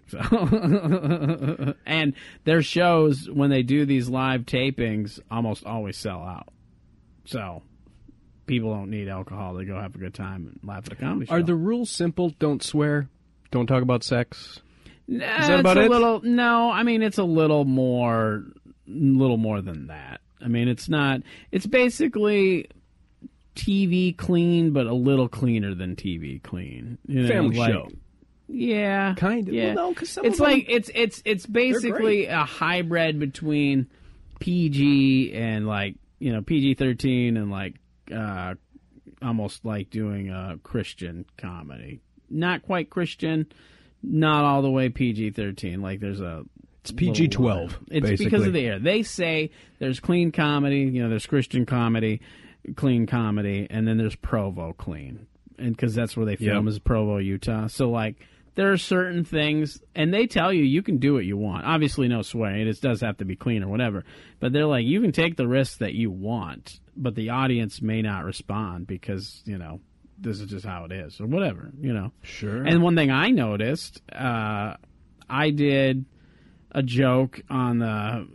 So, and their shows, when they do these live tapings, almost always sell out. So people don't need alcohol to go have a good time and laugh at a comedy show. Are the rules simple? Don't swear. Don't talk about sex. Nah, that it's about a it? little no, I mean it's a little more little more than that. I mean it's not it's basically T V clean but a little cleaner than T V clean. You know, Family like- show. Yeah. Kind of. Yeah. Well, no, 'cause some it's of them- like it's it's it's basically a hybrid between P G and like, you know, P G thirteen and like uh almost like doing a Christian comedy. Not quite Christian, not all the way P G thirteen. Like there's a It's P G twelve. It's basically. because of the air. They say there's clean comedy, you know, there's Christian comedy, clean comedy, and then there's Provo clean, and because that's where they film Yep. is Provo, Utah. So like there are certain things, and they tell you you can do what you want. Obviously, no swearing. It does have to be clean or whatever. But they're like, you can take the risks that you want, but the audience may not respond because you know this is just how it is or whatever. You know. Sure. And one thing I noticed, uh, I did a joke on the.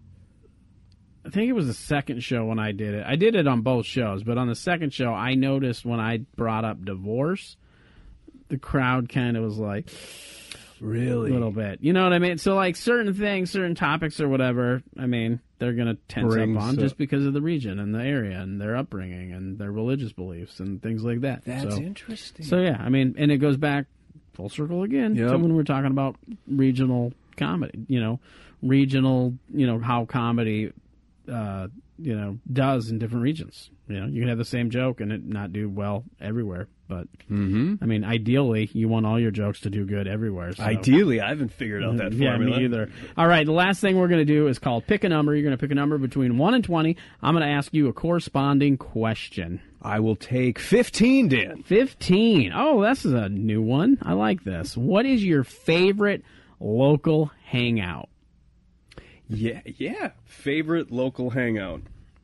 I think it was the second show when I did it. I did it on both shows, but on the second show, I noticed when I brought up divorce, the crowd kind of was like, really? a little bit. You know what I mean? So, like, certain things, certain topics or whatever, I mean, they're going to tense Brings up on up- just because of the region and the area and their upbringing and their religious beliefs and things like that. That's so, interesting. So, yeah, I mean, and it goes back full circle again Yep. to when we're talking about regional comedy, you know, regional, you know, how comedy, uh, you know, does in different regions. You know, you can have the same joke and it not do well everywhere. But, Mm-hmm. I mean, ideally, you want all your jokes to do good everywhere. So. Ideally, I haven't figured out that Yeah, formula. me either. All right, the last thing we're going to do is called Pick a Number. You're going to pick a number between one and twenty. I'm going to ask you a corresponding question. I will take fifteen, Dan. fifteen. Oh, this is a new one. I like this. What is your favorite local hangout? Yeah, yeah. Favorite local hangout.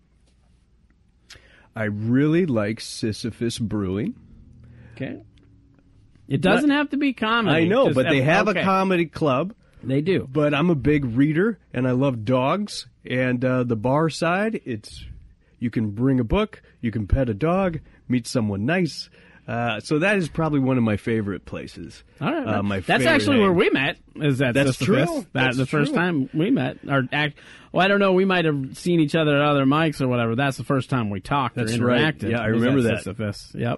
I really like Sisyphus Brewing. Okay. It doesn't have to be comedy. I know, Just but they have okay. a comedy club. They do. But I'm a big reader, and I love dogs. And uh, the bar side, it's you can bring a book, you can pet a dog, meet someone nice. Uh, so that is probably one of my favorite places. All right. Uh, my That's favorite actually hang. where we met. Is that That's Sisyphus. true. That That's the first true. time we met. Or act. Well, I don't know. We might have seen each other at other mics or whatever. That's the first time we talked That's or right. interacted. Yeah, I was remember at that. Sisyphus. Yep.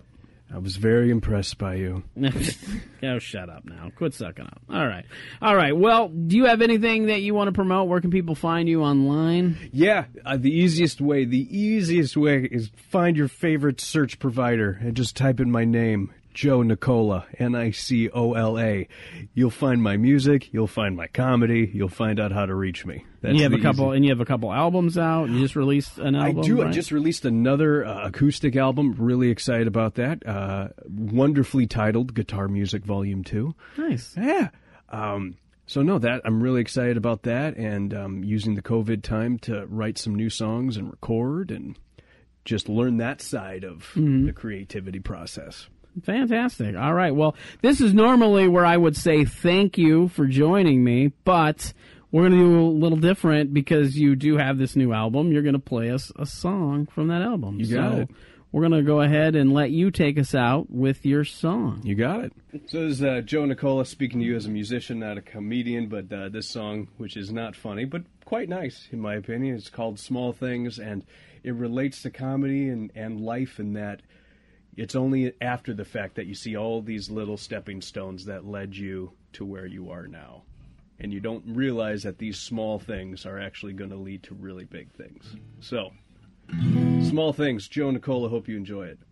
I was very impressed by you. Oh, shut up now. Quit sucking up. All right. All right. Well, do you have anything that you want to promote? Where can people find you online? Yeah, uh, the easiest way, the easiest way is find your favorite search provider and just type in my name, Joe Nicola, N I C O L A. You'll find my music, you'll find my comedy, you'll find out how to reach me. That's And you have the a couple, easy- and you have a couple albums out. You just released an album. I do. Right? I just released another uh, acoustic album. Really excited about that. Uh, wonderfully titled Guitar Music Volume Two. Nice. Yeah. Um, so no, that I'm really excited about that, and um, using the COVID time to write some new songs and record, and just learn that side of Mm-hmm. the creativity process. Fantastic. All right. Well, this is normally where I would say thank you for joining me, but we're going to do a little different because you do have this new album. You're going to play us a song from that album. You got so it. We're going to go ahead and let you take us out with your song. You got it. So this is uh, Joe Nicola speaking to you as a musician, not a comedian, but uh, this song, which is not funny, but quite nice, in my opinion, it's called Small Things, and it relates to comedy and, and life in that it's only after the fact that you see all these little stepping stones that led you to where you are now. And you don't realize that these small things are actually going to lead to really big things. So, Small Things, Joe Nicola, hope you enjoy it.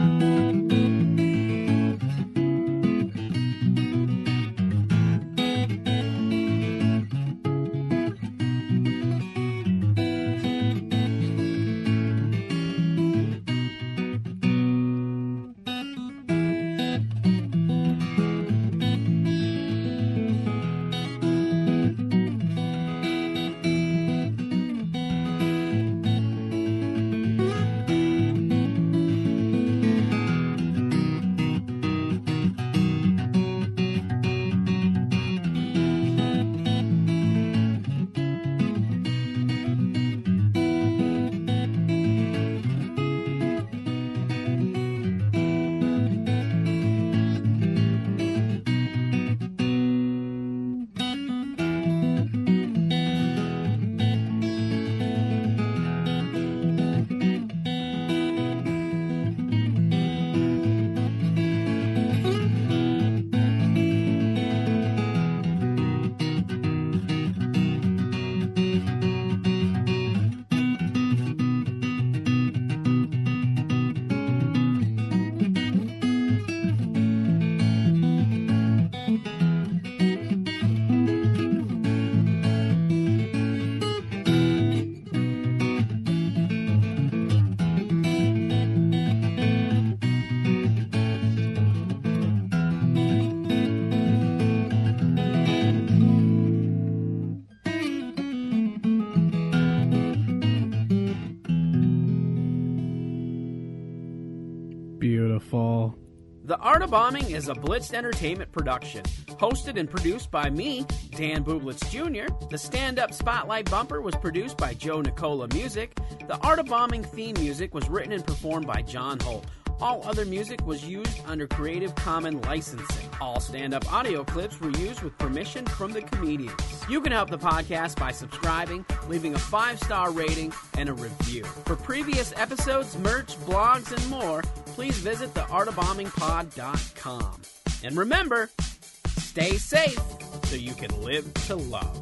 Beautiful. The Art of Bombing is a Blitzed Entertainment production. Hosted and produced by me, Dan Bublitz Junior The stand-up spotlight bumper was produced by Joe Nicola Music. The Art of Bombing theme music was written and performed by John Holt. All other music was used under Creative Commons licensing. All stand-up audio clips were used with permission from the comedians. You can help the podcast by subscribing, leaving a five-star rating, and a review. For previous episodes, merch, blogs, and more, please visit the art of bombing pod dot com. And remember, stay safe so you can live to love.